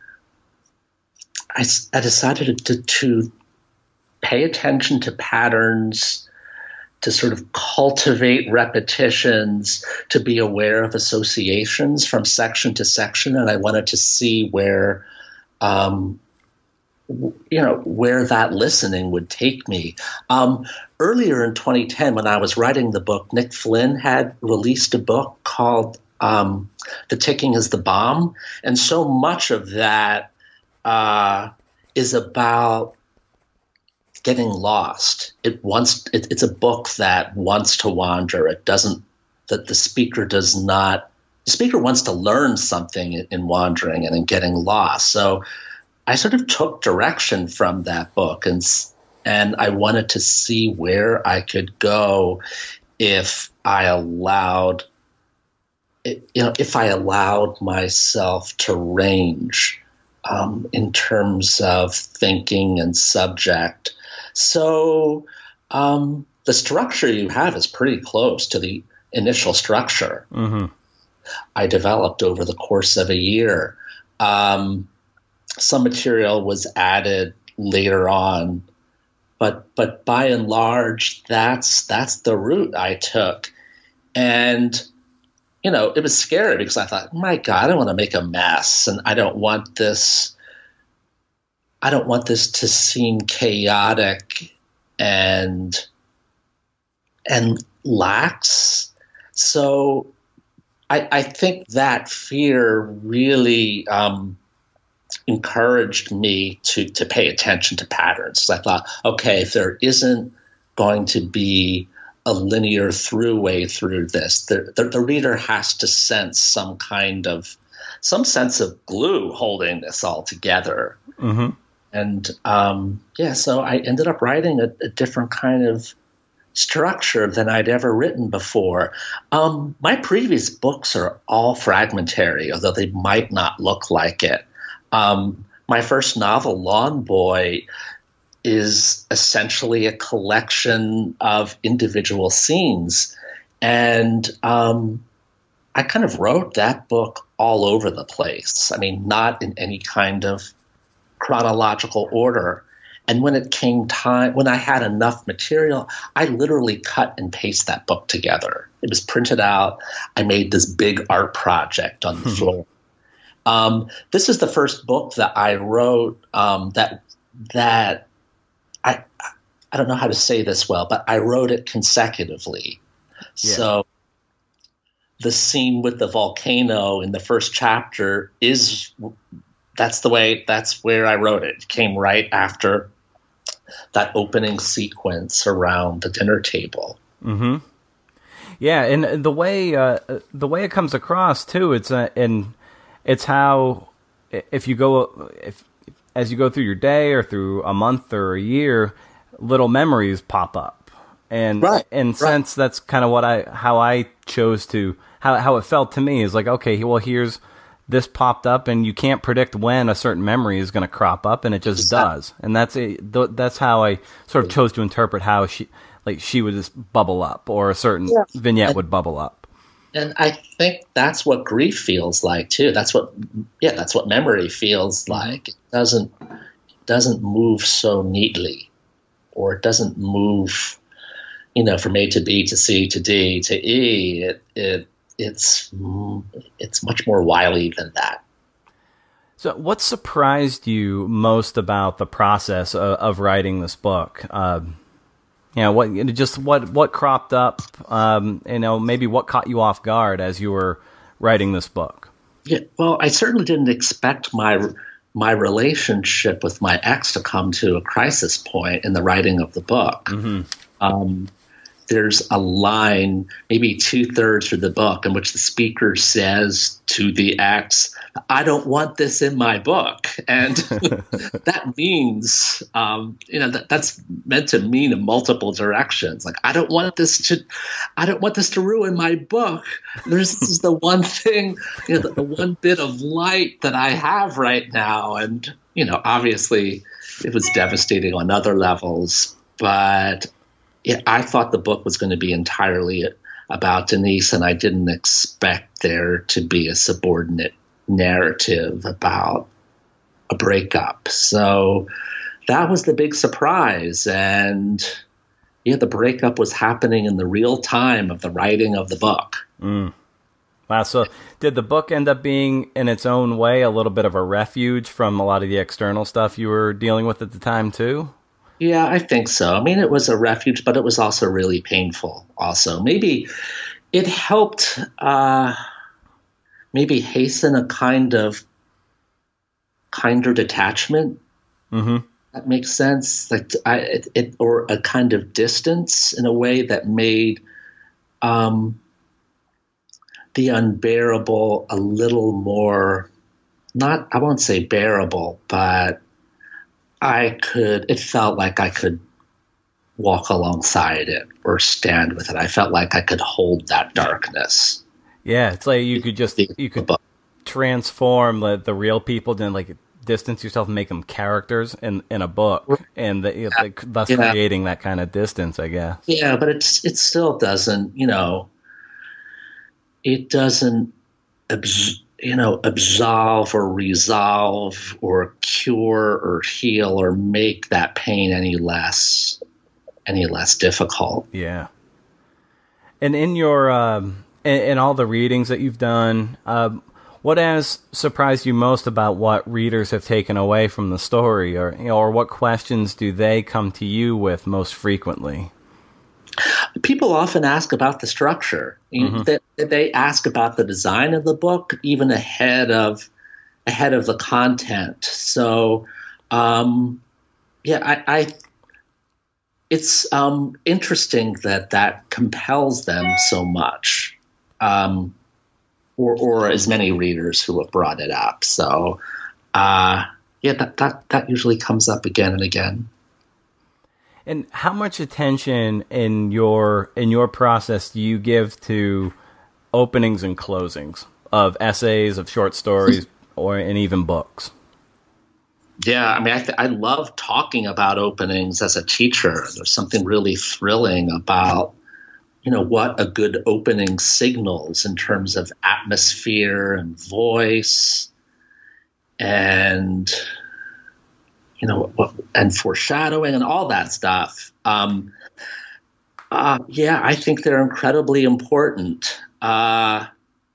I, I decided to, to pay attention to patterns, to sort of cultivate repetitions, to be aware of associations from section to section, and I wanted to see where, um, w- you know, where that listening would take me. Um, earlier in twenty ten, when I was writing the book, Nick Flynn had released a book called um, "The Ticking Is the Bomb," and so much of that uh, is about getting lost. It wants. It, it's a book that wants to wander. It doesn't. That the speaker does not. The speaker wants to learn something in, in wandering and in getting lost. So I sort of took direction from that book, and and I wanted to see where I could go if I allowed. You know, if I allowed myself to range um, in terms of thinking and subject. So um, the structure you have is pretty close to the initial structure mm-hmm. I developed over the course of a year. Um, some material was added later on, but but by and large, that's that's the route I took. And you know, it was scary because I thought, my God, I don't want to make a mess, and I don't want this. I don't want this to seem chaotic and and lax. So I, I think that fear really um, encouraged me to to pay attention to patterns. So I thought, okay, if there isn't going to be a linear throughway through this, the, the, the reader has to sense some kind of some sense of glue holding this all together. Mm-hmm. And um, yeah, so I ended up writing a, a different kind of structure than I'd ever written before. Um, my previous books are all fragmentary, although they might not look like it. Um, my first novel, Lawn Boy, is essentially a collection of individual scenes. And um, I kind of wrote that book all over the place. I mean, not in any kind of chronological order. And when it came time, when I had enough material, I literally cut and paste that book together. It was printed out. I made this big art project on the hmm. floor. Um, this is the first book that I wrote um, that that I I don't know how to say this well, but I wrote it consecutively. Yeah. So the scene with the volcano in the first chapter is that's the way that's where I wrote it. It came right after that opening sequence around the dinner table. Mm-hmm. Yeah, and the way uh, the way it comes across too, it's uh, and it's how if you go if as you go through your day or through a month or a year, little memories pop up, and right, in right. sense that's kind of what I how I chose to how how it felt to me is like, okay, well here's this popped up, and you can't predict when a certain memory is going to crop up, and it just exactly. does, and that's a, that's how I sort of chose to interpret how she like she would just bubble up, or a certain yeah. vignette and, would bubble up. And I think that's what grief feels like too. That's what yeah, that's what memory feels like. It doesn't doesn't move so neatly, or it doesn't move, you know, from A to B to C to D to E. It it it's it's much more wily than that. So what surprised you most about the process of, of writing this book? Uh, Yeah, what just what what cropped up? Um, you know, maybe what caught you off guard as you were writing this book? Yeah, well, I certainly didn't expect my my relationship with my ex to come to a crisis point in the writing of the book. Mm-hmm. Um, there's a line, maybe two thirds through the book, in which the speaker says to the ex, "I don't want this in my book," and that means, um, you know, that, that's meant to mean in multiple directions. Like, I don't want this to, I don't want this to ruin my book. There's, this is the one thing, you know, the, the one bit of light that I have right now, and you know, obviously, it was devastating on other levels, but. Yeah, I thought the book was going to be entirely about Denise, and I didn't expect there to be a subordinate narrative about a breakup. So that was the big surprise. And yeah, the breakup was happening in the real time of the writing of the book. Mm. Wow. So did the book end up being, in its own way, a little bit of a refuge from a lot of the external stuff you were dealing with at the time, too? Yeah, I think so. I mean, it was a refuge, but it was also really painful also. Maybe it helped uh, maybe hasten a kind of kinder detachment. Mm-hmm. That makes sense. Like I, it, it, or a kind of distance in a way that made um, the unbearable a little more, not, I won't say bearable, but I could, it felt like I could walk alongside it or stand with it. I felt like I could hold that darkness. Yeah, it's like you could just, you could transform the, the real people, then like distance yourself and make them characters in, in a book, and the, yeah. like, thus yeah. creating that kind of distance, I guess. Yeah, but it's, it still doesn't, you know, it doesn't abs- you know, absolve or resolve or cure or heal or make that pain any less, any less difficult. Yeah. And in your, um, in, in all the readings that you've done, um, what has surprised you most about what readers have taken away from the story, or, you know, or what questions do they come to you with most frequently? People often ask about the structure. Mm-hmm. They, they ask about the design of the book even ahead of ahead of the content. So, um, yeah, I, I it's um, interesting that that compels them so much, um, or or as many readers who have brought it up. So, uh, yeah, that that that usually comes up again and again. And how much attention in your in your process do you give to openings and closings of essays, of short stories, or and even books? Yeah, I mean, I, th- I love talking about openings as a teacher. There's something really thrilling about, you know, what a good opening signals in terms of atmosphere and voice, and you know, and foreshadowing and all that stuff. Um, uh, yeah, I think they're incredibly important. Uh,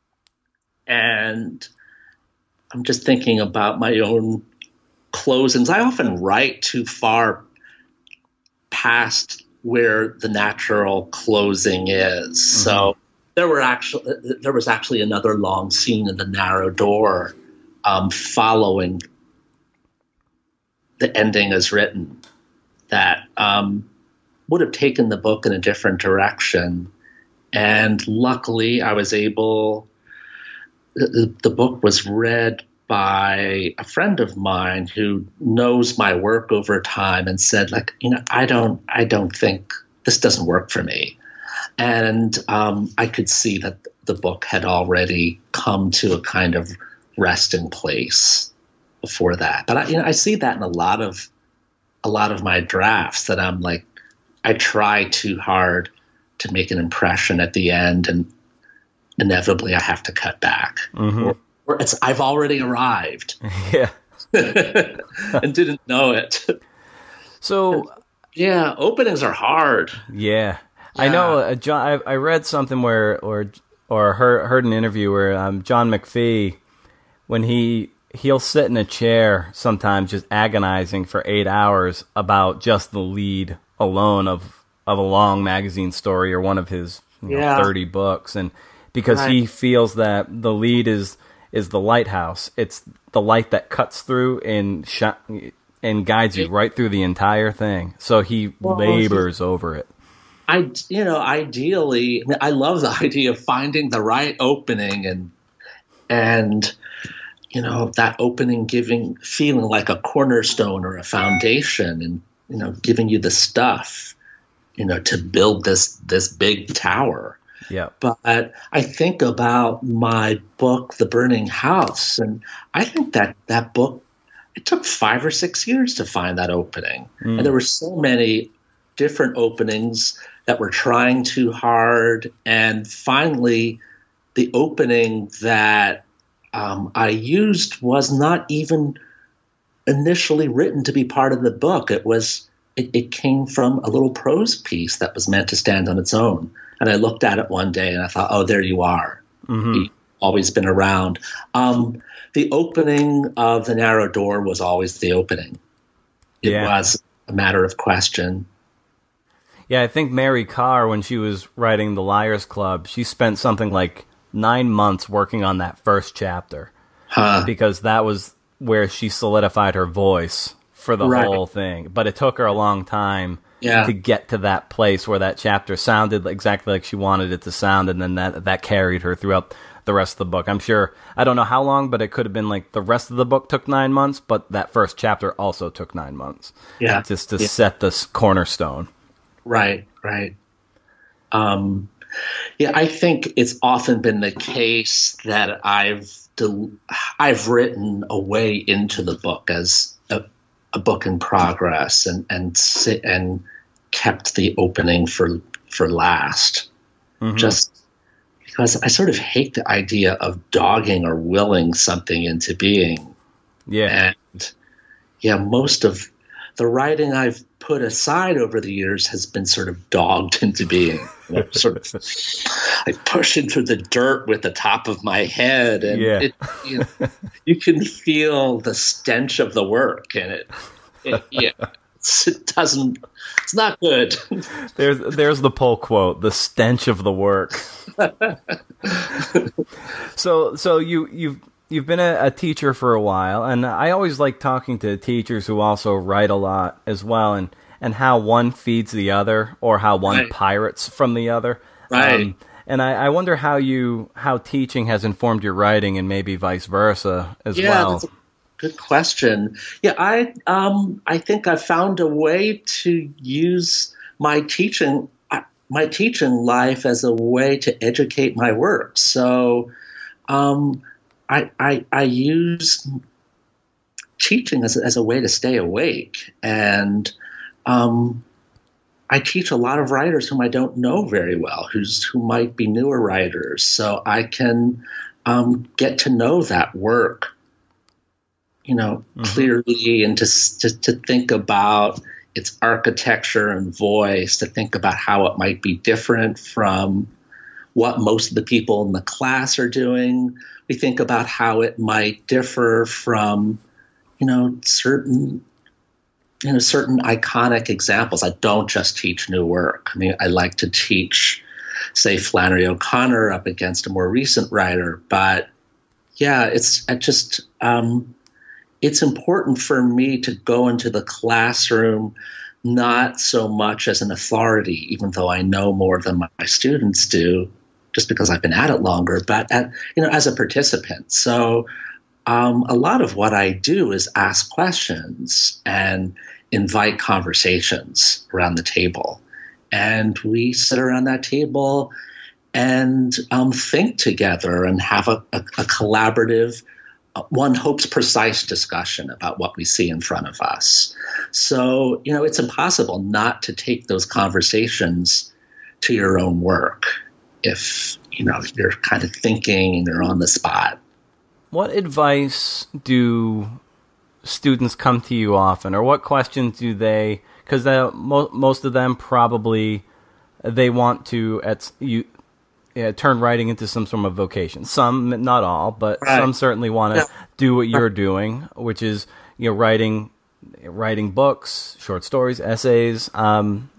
and I'm just thinking about my own closings. I often write too far past where the natural closing is. Mm-hmm. So there were actually there was actually another long scene in The Narrow Door um, following the ending as written that um, would have taken the book in a different direction. And luckily I was able, the, the book was read by a friend of mine who knows my work over time and said, like, you know, I don't, I don't think this doesn't work for me. And um, I could see that the book had already come to a kind of resting place before that. But I, you know, I see that in a lot of a lot of my drafts, that I'm like, I try too hard to make an impression at the end, and inevitably I have to cut back. Mm-hmm. Or, or it's I've already arrived. Yeah. And didn't know it. So and, yeah, openings are hard. Yeah. yeah. I know uh, John I, I read something where or or heard heard an interview where um, John McPhee, when he he'll sit in a chair sometimes just agonizing for eight hours about just the lead alone of of a long magazine story or one of his you know, yeah. thirty books, and because right. he feels that the lead is is the lighthouse. It's the light that cuts through and sh- and guides you right through the entire thing. So he well, labors he, over it. I, you know, ideally, I, mean, I love the idea of finding the right opening and and you know that opening giving feeling like a cornerstone or a foundation, and you know giving you the stuff, you know, to build this this big tower. Yeah. But I think about my book, The Burning House, and I think that that book, it took five or six years to find that opening. Mm. And there were so many different openings that were trying too hard. And finally, the opening that um, I used was not even initially written to be part of the book. It was it, it came from a little prose piece that was meant to stand on its own. And I looked at it one day and I thought, oh, there you are. Mm-hmm. You've always been around. Um, the opening of The Narrow Door was always the opening. It yeah. was a matter of question. Yeah, I think Mary Karr, when she was writing The Liars Club, she spent something like nine months working on that first chapter. Huh. Because that was where she solidified her voice for the right. whole thing. But it took her a long time Yeah. to get to that place where that chapter sounded exactly like she wanted it to sound, and then that that carried her throughout the rest of the book. I'm sure, I don't know how long, but it could have been like the rest of the book took nine months, but that first chapter also took nine months. Yeah. Just to yeah. set this cornerstone. Right, right. Um, yeah, I think it's often been the case that I've del- I've written a way into the book as a a book in progress, and and sit and kept the opening for for last, mm-hmm. just because I sort of hate the idea of dogging or willing something into being. Yeah, and yeah, most of the writing I've put aside over the years has been sort of dogged into being. You know, sort of, I push into the dirt with the top of my head, and yeah. it, you know, you can feel the stench of the work in it. it yeah, it's, it doesn't. It's not good. There's there's the pull quote: "The stench of the work." so so you you've. You've been a, a teacher for a while, and I always like talking to teachers who also write a lot as well, and, and how one feeds the other, or how one right. pirates from the other. Right. Um, and I, I wonder how you how teaching has informed your writing, and maybe vice versa as yeah, well. That's a good question. Yeah, I um I think I found a way to use my teaching my teaching life as a way to educate my work. So. Um, I, I, I use teaching as a, as a way to stay awake, and um, I teach a lot of writers whom I don't know very well, who's who might be newer writers, so I can um, get to know that work, you know, mm-hmm. clearly, and to, to to think about its architecture and voice, to think about how it might be different from what most of the people in the class are doing. We think about how it might differ from, you know, certain, you know, certain iconic examples. I don't just teach new work. I mean, I like to teach, say, Flannery O'Connor up against a more recent writer. But yeah, it's I just um, it's important for me to go into the classroom not so much as an authority, even though I know more than my students do, just because I've been at it longer, but at, you know, as a participant. So um, a lot of what I do is ask questions and invite conversations around the table. And we sit around that table and um, think together and have a, a, a collaborative, uh, one hopes precise discussion about what we see in front of us. So, you know, it's impossible not to take those conversations to your own work if, you know, you're kind of thinking and you're on the spot. What advice do students come to you often, or what questions do they, because mo- most of them probably, they want to at you uh, turn writing into some sort of vocation. Some, not all, but right. some certainly want to yeah. do what you're doing, which is, you know, writing, writing books, short stories, essays. Um,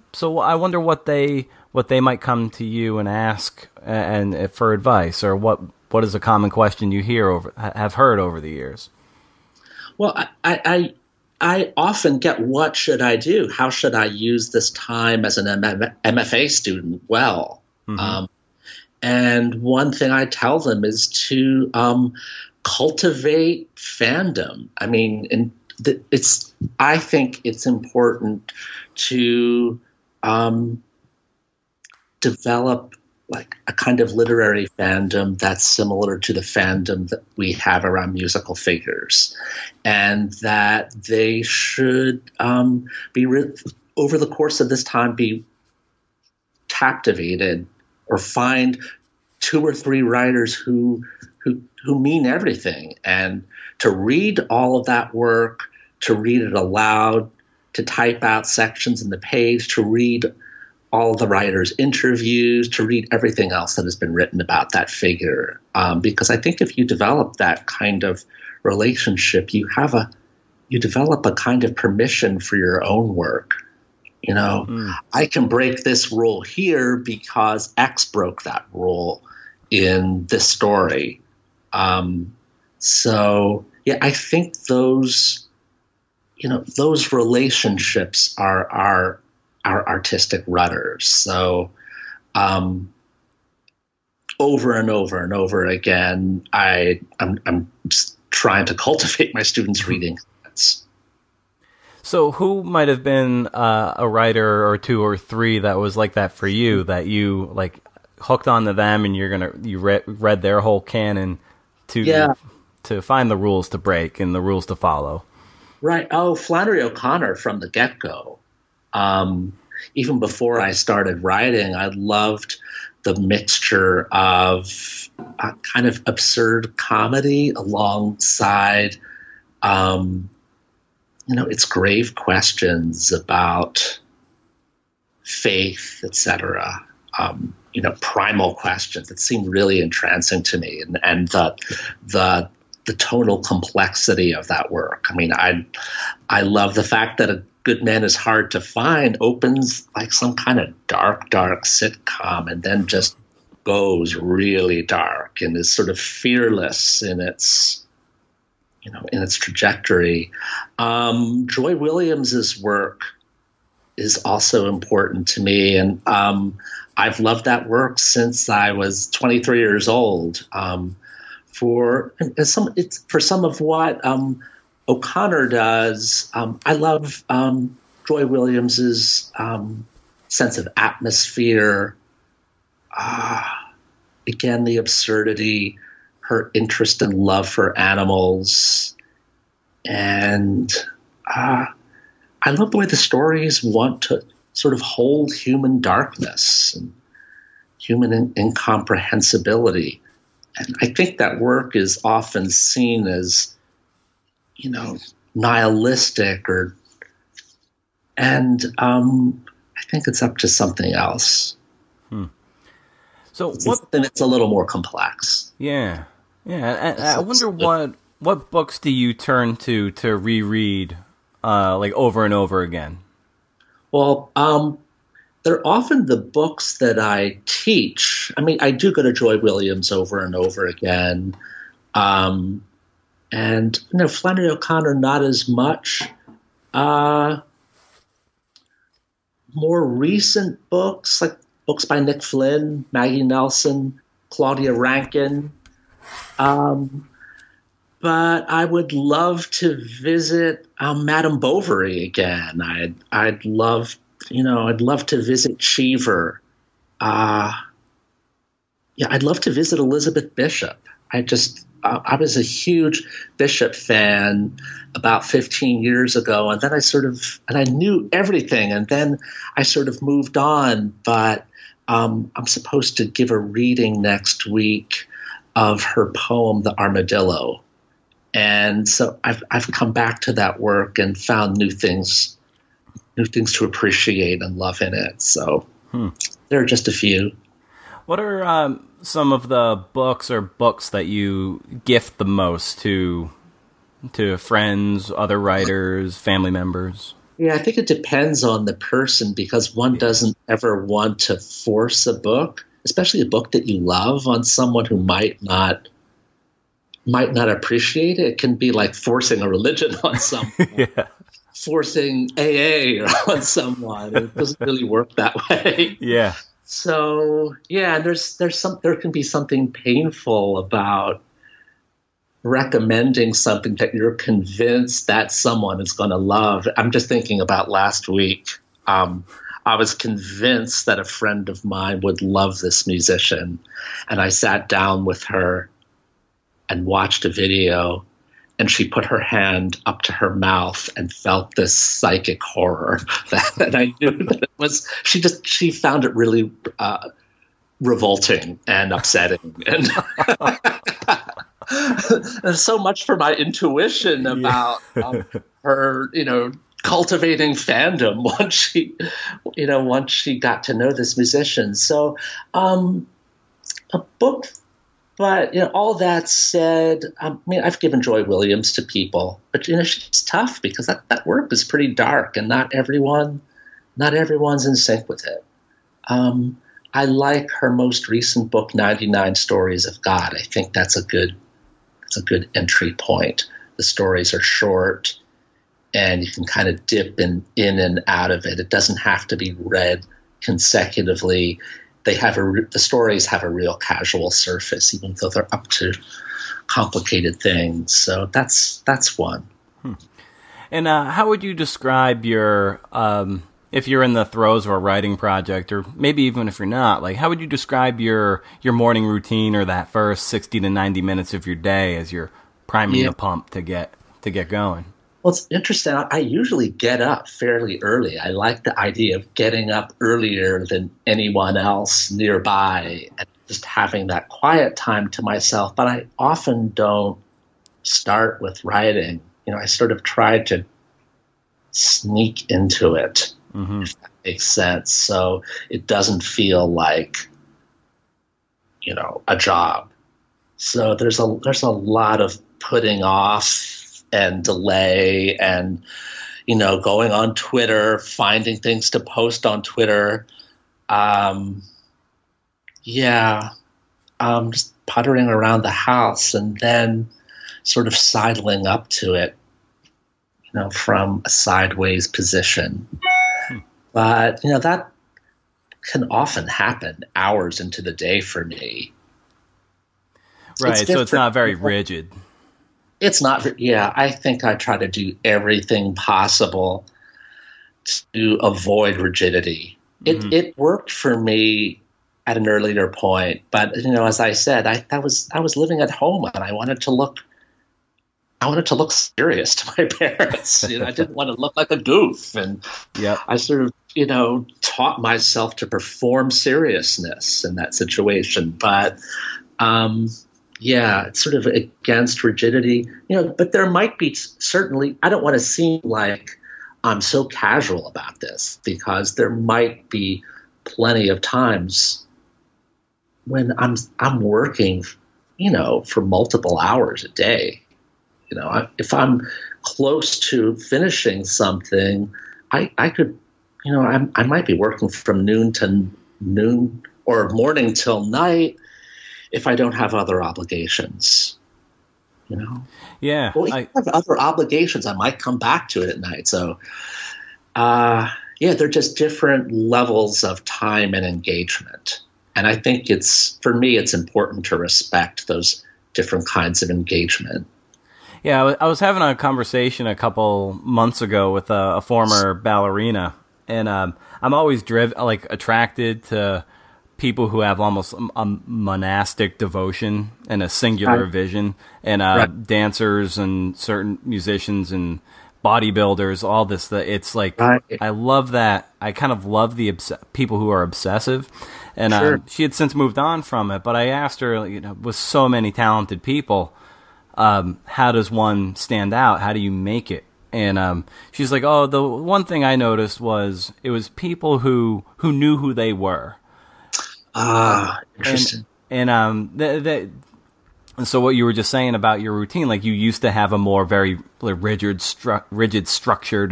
so I wonder what they what they might come to you and ask and, and for advice, or what what is a common question you hear over have heard over the years? Well, I, I I often get, what should I do? How should I use this time as an M F A student well? Mm-hmm. Um, and one thing I tell them is to um, cultivate fandom. I mean, and th- it's I think it's important to um, develop like a kind of literary fandom that's similar to the fandom that we have around musical figures, and that they should um, be re- over the course of this time be captivated or find two or three writers who who who mean everything, and to read all of that work, to read it aloud, to type out sections in the page, to read all the writers' interviews, to read everything else that has been written about that figure. Um, because I think if you develop that kind of relationship, you have a, you develop a kind of permission for your own work. You know, mm. I can break this rule here because X broke that rule in this story. Um, so yeah, I think those, you know, those relationships are, are, our artistic rudders. So um, over and over and over again, I, I'm, I'm trying to cultivate my students' reading habits. So who might have been uh, a writer or two or three that was like that for you, that you like hooked onto them and you're gonna you read, read their whole canon to yeah. to find the rules to break and the rules to follow? Right. Oh, Flannery O'Connor from the get-go. Um, even before I started writing, I loved the mixture of a kind of absurd comedy alongside, um, you know, its grave questions about faith, et cetera. Um, you know, primal questions that seemed really entrancing to me, and, and the the the tonal complexity of that work. I mean, I I love the fact that a Good Man is Hard to Find opens like some kind of dark, dark sitcom and then just goes really dark and is sort of fearless in its, you know, in its trajectory. Um, Joy Williams's work is also important to me, and um, I've loved that work since I was twenty-three years old. Um, for and some, it's for some of what um, O'Connor does. Um, I love um, Joy Williams's um, sense of atmosphere. Uh, again, the absurdity, her interest and love for animals, and uh, I love the way the stories want to sort of hold human darkness and human in- incomprehensibility. And I think that work is often seen as, you know, nihilistic, or, and um, I think it's up to something else. Hmm. So it's what? Then it's a little more complex. Yeah, yeah. And I wonder what what books do you turn to to reread, uh, like over and over again? Well, um, they're often the books that I teach. I mean, I do go to Joy Williams over and over again. Um, and, you know, Flannery O'Connor, not as much. Uh, more recent books, like books by Nick Flynn, Maggie Nelson, Claudia Rankin. Um, but I would love to visit um, Madame Bovary again. I'd, I'd love You know, I'd love to visit Cheever. Uh, yeah, I'd love to visit Elizabeth Bishop. I just, uh, I was a huge Bishop fan about fifteen years ago, and then I sort of, and I knew everything, and then I sort of moved on. But um, I'm supposed to give a reading next week of her poem, The Armadillo, and so I've I've come back to that work and found new things. New things to appreciate and love in it. So hmm. there are just a few. What are um, some of the books or books that you gift the most to to friends, other writers, family members? Yeah, I think it depends on the person because one doesn't ever want to force a book, especially a book that you love, on someone who might not might not appreciate it. It can be like forcing a religion on someone, yeah. forcing A A on someone. It doesn't really work that way. Yeah. So yeah, there's there's some there can be something painful about recommending something that you're convinced that someone is going to love. I'm just thinking about last week. Um, I was convinced that a friend of mine would love this musician, and I sat down with her and watched a video, and she put her hand up to her mouth and felt this psychic horror that, and I knew that it was, she just, she found it really uh, revolting and upsetting. And so much for my intuition about yeah. um, her, you know, cultivating fandom once she, you know, once she got to know this musician. So um, a book, but, you know, all that said, um, I mean, I've given Joy Williams to people, but, you know, she's tough because that, that work is pretty dark and not everyone, not everyone's in sync with it. Um, I like her most recent book, ninety-nine Stories of God. I think that's a good It's a good entry point. The stories are short, and you can kind of dip in, in and out of it. It doesn't have to be read consecutively. They have a the stories have a real casual surface, even though they're up to complicated things. So that's that's one. Hmm. And uh, how would you describe your um, if you're in the throes of a writing project, or maybe even if you're not, like how would you describe your your morning routine or that first sixty to ninety minutes of your day as you're priming yeah. the pump to get to get going? Well, it's interesting. I usually get up fairly early. I like the idea of getting up earlier than anyone else nearby and just having that quiet time to myself. But I often don't start with writing. You know, I sort of try to sneak into it. Mm-hmm. If that makes sense. So it doesn't feel like, you know, a job. So there's a there's a lot of putting off and delay and, you know, going on Twitter, finding things to post on Twitter. Um, yeah, um, just puttering around the house and then sort of sidling up to it, you know, from a sideways position. But, you know, that can often happen hours into the day for me. Right, it's so it's not very rigid. It's not, yeah, I think I try to do everything possible to avoid rigidity. Mm-hmm. It it worked for me at an earlier point, but, you know, as I said, I, I was I was living at home and I wanted to look I wanted to look serious to my parents. You know, I didn't want to look like a goof. And yep. I sort of, you know, taught myself to perform seriousness in that situation. But, um, yeah, it's sort of against rigidity, you know, but there might be certainly, I don't want to seem like I'm so casual about this because there might be plenty of times when I'm, I'm working, you know, for multiple hours a day. You know, if I'm close to finishing something, I, I could, you know, I, I might be working from noon to noon or morning till night if I don't have other obligations, you know? Yeah. Well, if I, I have other obligations, I might come back to it at night. So, uh, yeah, they're just different levels of time and engagement. And I think it's, for me, it's important to respect those different kinds of engagement. Yeah, I was having a conversation a couple months ago with a, a former ballerina, and um, I'm always driven, like attracted to people who have almost a monastic devotion and a singular right. vision, and uh, right. dancers and certain musicians and bodybuilders, all this. It's like right. I love that. I kind of love the obs- people who are obsessive, and sure. um, she had since moved on from it. But I asked her, you know, with so many talented people, Um, how does one stand out? How do you make it? And um, she's like, oh, the one thing I noticed was it was people who, who knew who they were. Ah, interesting. And, and um, th- th- and so what you were just saying about your routine, like you used to have a more very rigid, stru- rigid, structured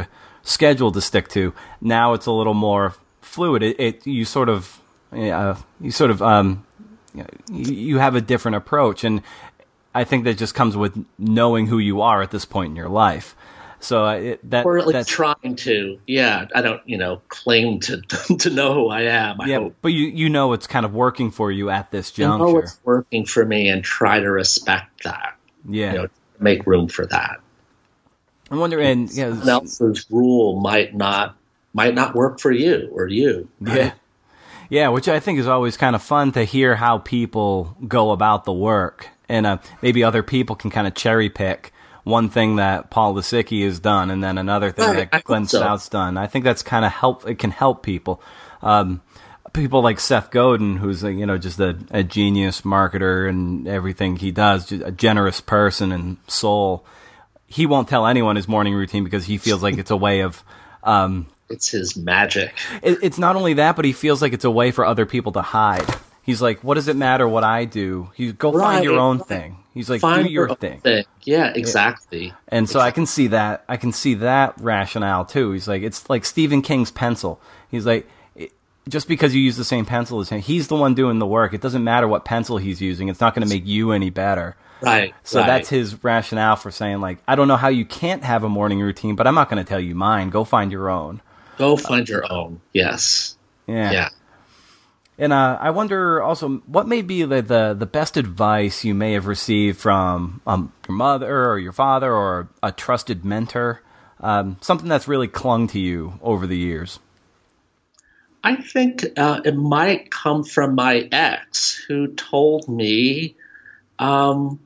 schedule to stick to. Now it's a little more fluid. It, it you sort of uh, you sort of um, you have a different approach, and I think that just comes with knowing who you are at this point in your life. So uh, it, that or at least that's, trying to, yeah. I don't, you know, claim to to know who I am. I yeah, hope. but you you know it's kind of working for you at this juncture. I know it's working for me, and try to respect that. Yeah, you know, make room for that. I wonder, and yeah, someone else's rule might not might not work for you or you. Right? Yeah, yeah, which I think is always kind of fun to hear how people go about the work, and uh, maybe other people can kind of cherry pick one thing that Paul Lisicky has done, and then another thing right, that Glenn so. Stout's done. I think that's kind of help. It can help people. Um, people like Seth Godin, who's you know just a, a genius marketer and everything he does, just a generous person and soul. He won't tell anyone his morning routine because he feels like it's a way of. Um, it's his magic. It, it's not only that, but he feels like it's a way for other people to hide. He's like, what does it matter what I do? You go right, find your own right. thing. He's like, find do your, your thing. thing. Yeah, exactly. Yeah. And exactly. so I can see that. I can see that rationale too. He's like, it's like Stephen King's pencil. He's like, it, just because you use the same pencil as him, he's the one doing the work. It doesn't matter what pencil he's using. It's not going to make you any better. Right. So right. that's his rationale for saying, like, I don't know how you can't have a morning routine, but I'm not going to tell you mine. Go find your own. Go find your own. Yes. Yeah. Yeah. And uh, I wonder also, what may be the, the, the best advice you may have received from um, your mother or your father or a trusted mentor, um, something that's really clung to you over the years? I think uh, it might come from my ex, who told me um,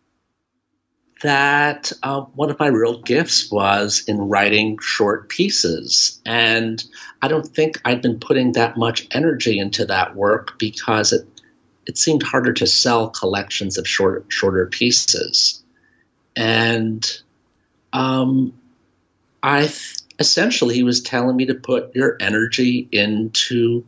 that uh, one of my real gifts was in writing short pieces. And I don't think I'd been putting that much energy into that work because it it seemed harder to sell collections of short, shorter pieces. And um, I th- essentially, he was telling me to put your energy into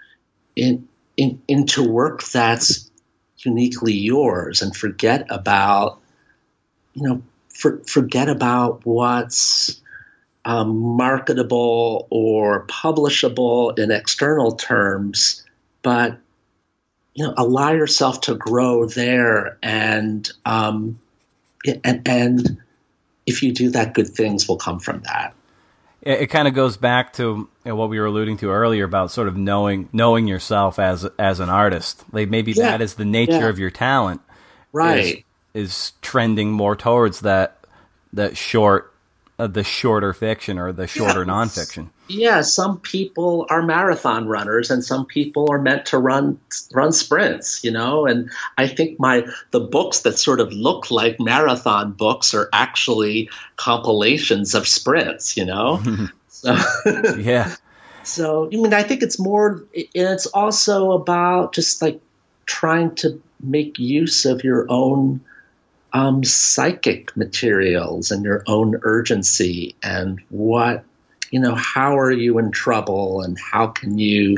in, in into work that's uniquely yours, and forget about you know for, forget about what's um, marketable or publishable in external terms, but you know allow yourself to grow there, and um, and and if you do that, good things will come from that. It, it kind of goes back to you know, what we were alluding to earlier about sort of knowing knowing yourself as as an artist. Like maybe yeah. that is the nature yeah. of your talent, right? Is, is trending more towards that that short, uh, the shorter fiction or the shorter yeah. nonfiction. Yeah, some people are marathon runners, and some people are meant to run run sprints. You know, and I think my the books that sort of look like marathon books are actually compilations of sprints. You know, so yeah. So I mean, I think it's more. It's also about just like trying to make use of your own um, psychic materials and your own urgency and what. You know, how are you in trouble, and how can you,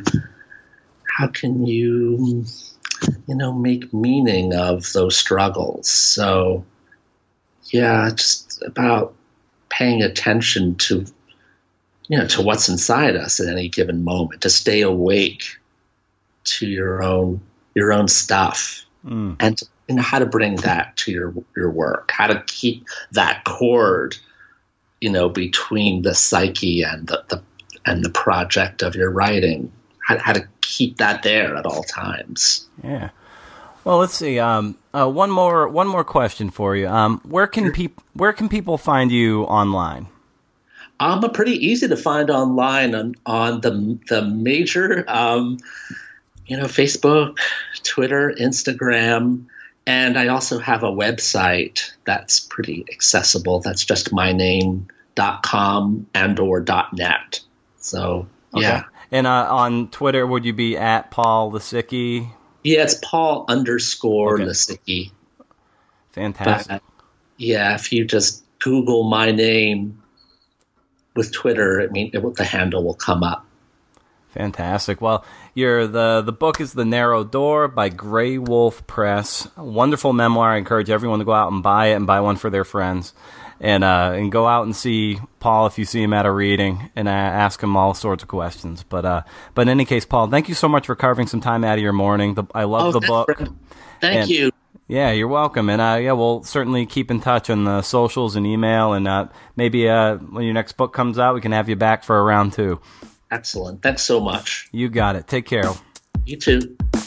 how can you, you know, make meaning of those struggles? So, yeah, just about paying attention to, you know, to what's inside us at any given moment, to stay awake to your own your own stuff, mm. and you know how to bring that to your your work, how to keep that cord. You know, between the psyche and the, the and the project of your writing, how, how to keep that there at all times. Yeah. Well, let's see. Um, uh, one more one more question for you. Um, where can people where can people find you online? I'm um, pretty easy to find online on on the the major, um, you know, Facebook, Twitter, Instagram. And I also have a website that's pretty accessible. That's just my name dot com and or dot net. So, okay. yeah. And uh, on Twitter, would you be at Paul Lisicky? Yeah, it's Paul underscore okay. Lisicky. Fantastic. But, yeah, if you just Google my name with Twitter, I mean, it, the handle will come up. Fantastic. Well, your the the book is The Narrow Door by Grey Wolf Press. A wonderful memoir. I encourage everyone to go out and buy it and buy one for their friends. and uh, and go out and see Paul if you see him at a reading, and uh, ask him all sorts of questions. But uh, but in any case, Paul, thank you so much for carving some time out of your morning. The, I love oh, the book. Thank and, you. Yeah, you're welcome. And uh, yeah, we'll certainly keep in touch on the socials and email, and uh, maybe uh, when your next book comes out, we can have you back for a round two. Excellent. Thanks so much. You got it. Take care. You too.